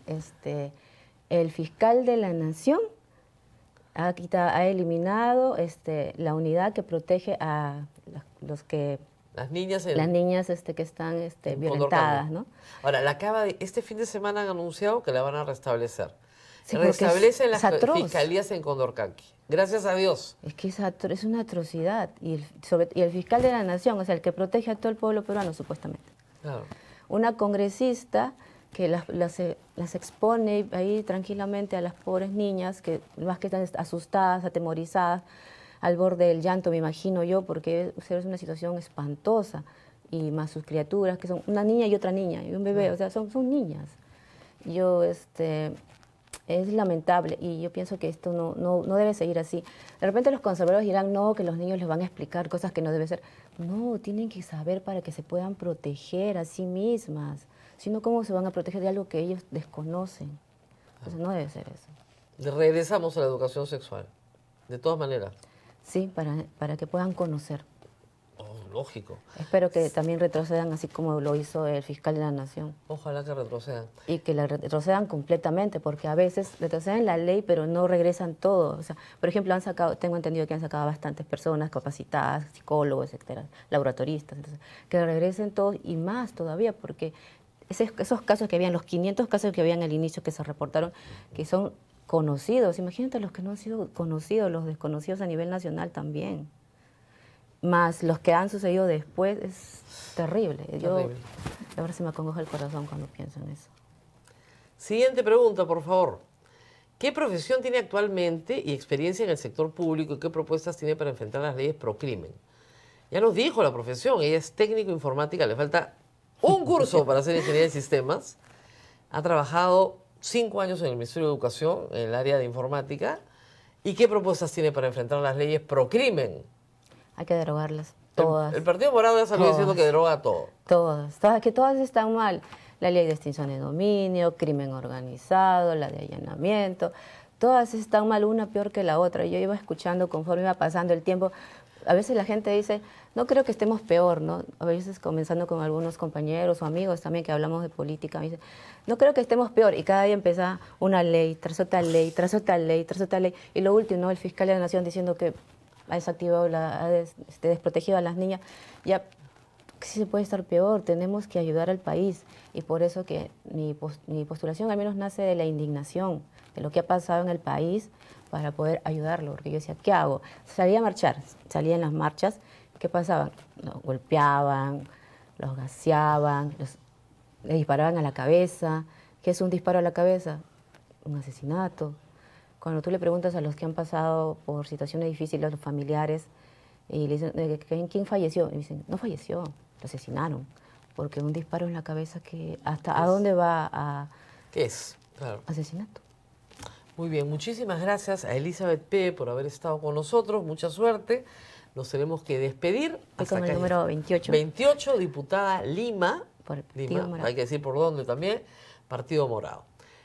[SPEAKER 5] el fiscal de la Nación ha eliminado la unidad que protege a
[SPEAKER 2] Las niñas
[SPEAKER 5] las niñas que están
[SPEAKER 2] en
[SPEAKER 5] violentadas,
[SPEAKER 2] Condorcanqui.
[SPEAKER 5] ¿no?
[SPEAKER 2] Ahora, este fin de semana han anunciado que la van a restablecer.
[SPEAKER 5] Sí, porque
[SPEAKER 2] restablecen las
[SPEAKER 5] es atroz.
[SPEAKER 2] fiscalías en Condorcanqui. Gracias a Dios.
[SPEAKER 5] Es que es una atrocidad. Y el fiscal de la nación, o sea, el que protege a todo el pueblo peruano, supuestamente.
[SPEAKER 2] Claro.
[SPEAKER 5] Una congresista que las expone ahí tranquilamente a las pobres niñas, que más que están asustadas, atemorizadas, al borde del llanto, me imagino yo, porque es una situación espantosa. Y más sus criaturas, que son una niña y otra niña, y un bebé, o sea, son niñas. Es lamentable y yo pienso que esto no debe seguir así. De repente los conservadores dirán, no, que los niños les van a explicar cosas que no debe ser. No, tienen que saber para que se puedan proteger a sí mismas. Si no, ¿cómo se van a proteger de algo que ellos desconocen? Entonces no debe ser eso.
[SPEAKER 2] Regresamos a la educación sexual, de todas maneras.
[SPEAKER 5] Sí, para que puedan conocer.
[SPEAKER 2] Oh, lógico.
[SPEAKER 5] Espero que también retrocedan así como lo hizo el fiscal de la Nación.
[SPEAKER 2] Ojalá que retrocedan.
[SPEAKER 5] Y que la retrocedan completamente, porque a veces retroceden la ley, pero no regresan todo. O sea, por ejemplo, tengo entendido que han sacado bastantes personas capacitadas, psicólogos, etcétera, laboratoristas, entonces, que regresen todos y más todavía, porque esos casos que habían, los 500 casos que habían al inicio que se reportaron, que son conocidos, imagínate los que no han sido conocidos, los desconocidos a nivel nacional también. Más los que han sucedido después, es terrible.
[SPEAKER 2] Terrible.
[SPEAKER 5] A ver si me acongoja el corazón cuando pienso en eso.
[SPEAKER 2] Siguiente pregunta, por favor. ¿Qué profesión tiene actualmente y experiencia en el sector público y qué propuestas tiene para enfrentar las leyes pro crimen? Ya nos dijo la profesión, ella es técnico informática, le falta un curso para ser ingeniera de sistemas. Ha trabajado 5 años en el Ministerio de Educación, en el área de informática. ¿Y qué propuestas tiene para enfrentar las leyes pro crimen?
[SPEAKER 5] Hay que derogarlas, todas.
[SPEAKER 2] El Partido Morado ya salió diciendo que deroga todo.
[SPEAKER 5] Que todas están mal. La ley de extinción de dominio, crimen organizado, la de allanamiento, todas están mal, una peor que la otra. Yo iba escuchando conforme iba pasando el tiempo. A veces la gente dice, no creo que estemos peor, ¿no? A veces comenzando con algunos compañeros o amigos también que hablamos de política, me dicen, no creo que estemos peor. Y cada día empieza una ley, tras otra ley, tras otra ley, tras otra ley. Y lo último, ¿no? El fiscal de la Nación diciendo que ha desactivado, desprotegido a las niñas. Ya sí se puede estar peor, tenemos que ayudar al país. Y por eso que mi postulación al menos nace de la indignación, de lo que ha pasado en el país, para poder ayudarlo. Porque yo decía, ¿qué hago? Salía a marchar, salía en las marchas, ¿qué pasaba? Los golpeaban, los gaseaban, les disparaban a la cabeza. ¿Qué es un disparo a la cabeza? Un asesinato. Cuando tú le preguntas a los que han pasado por situaciones difíciles, a los familiares, y le dicen, ¿quién falleció? Y dicen, no falleció, lo asesinaron. Porque un disparo en la cabeza, ¿hasta a dónde va a...?
[SPEAKER 2] ¿Qué es? Claro.
[SPEAKER 5] Asesinato.
[SPEAKER 2] Muy bien, muchísimas gracias a Elizabeth P. por haber estado con nosotros, mucha suerte. Nos tenemos que despedir.
[SPEAKER 5] Hasta con el número 28.
[SPEAKER 2] 28, diputada Lima.
[SPEAKER 5] Por el Partido Morado.
[SPEAKER 2] Hay que decir por dónde también, Partido Morado.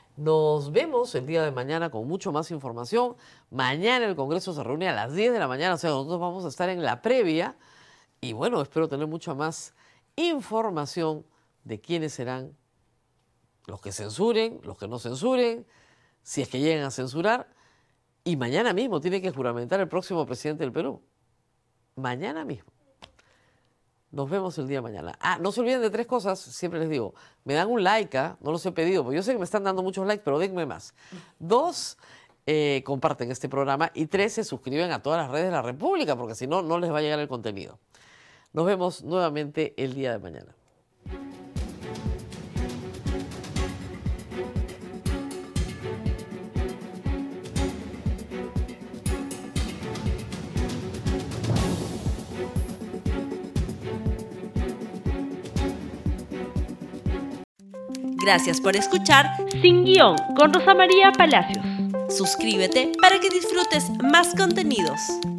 [SPEAKER 2] Nos vemos el día de mañana con mucho más información. Mañana el Congreso se reúne a las 10 de la mañana, o sea, nosotros vamos a estar en la previa. Y bueno, espero tener mucha más información de quiénes serán los que censuren, los que no censuren, si es que llegan a censurar. Y mañana mismo tiene que juramentar el próximo presidente del Perú. Mañana mismo. Nos vemos el día de mañana. No se olviden de 3 cosas, siempre les digo. Me dan un like, no los he pedido, porque yo sé que me están dando muchos likes, pero denme más. 2, comparten este programa. Y 3, se suscriben a todas las redes de la República, porque si no, no les va a llegar el contenido. Nos vemos nuevamente el día de mañana.
[SPEAKER 1] Gracias por escuchar Sin Guión con Rosa María Palacios. Suscríbete para que disfrutes más contenidos.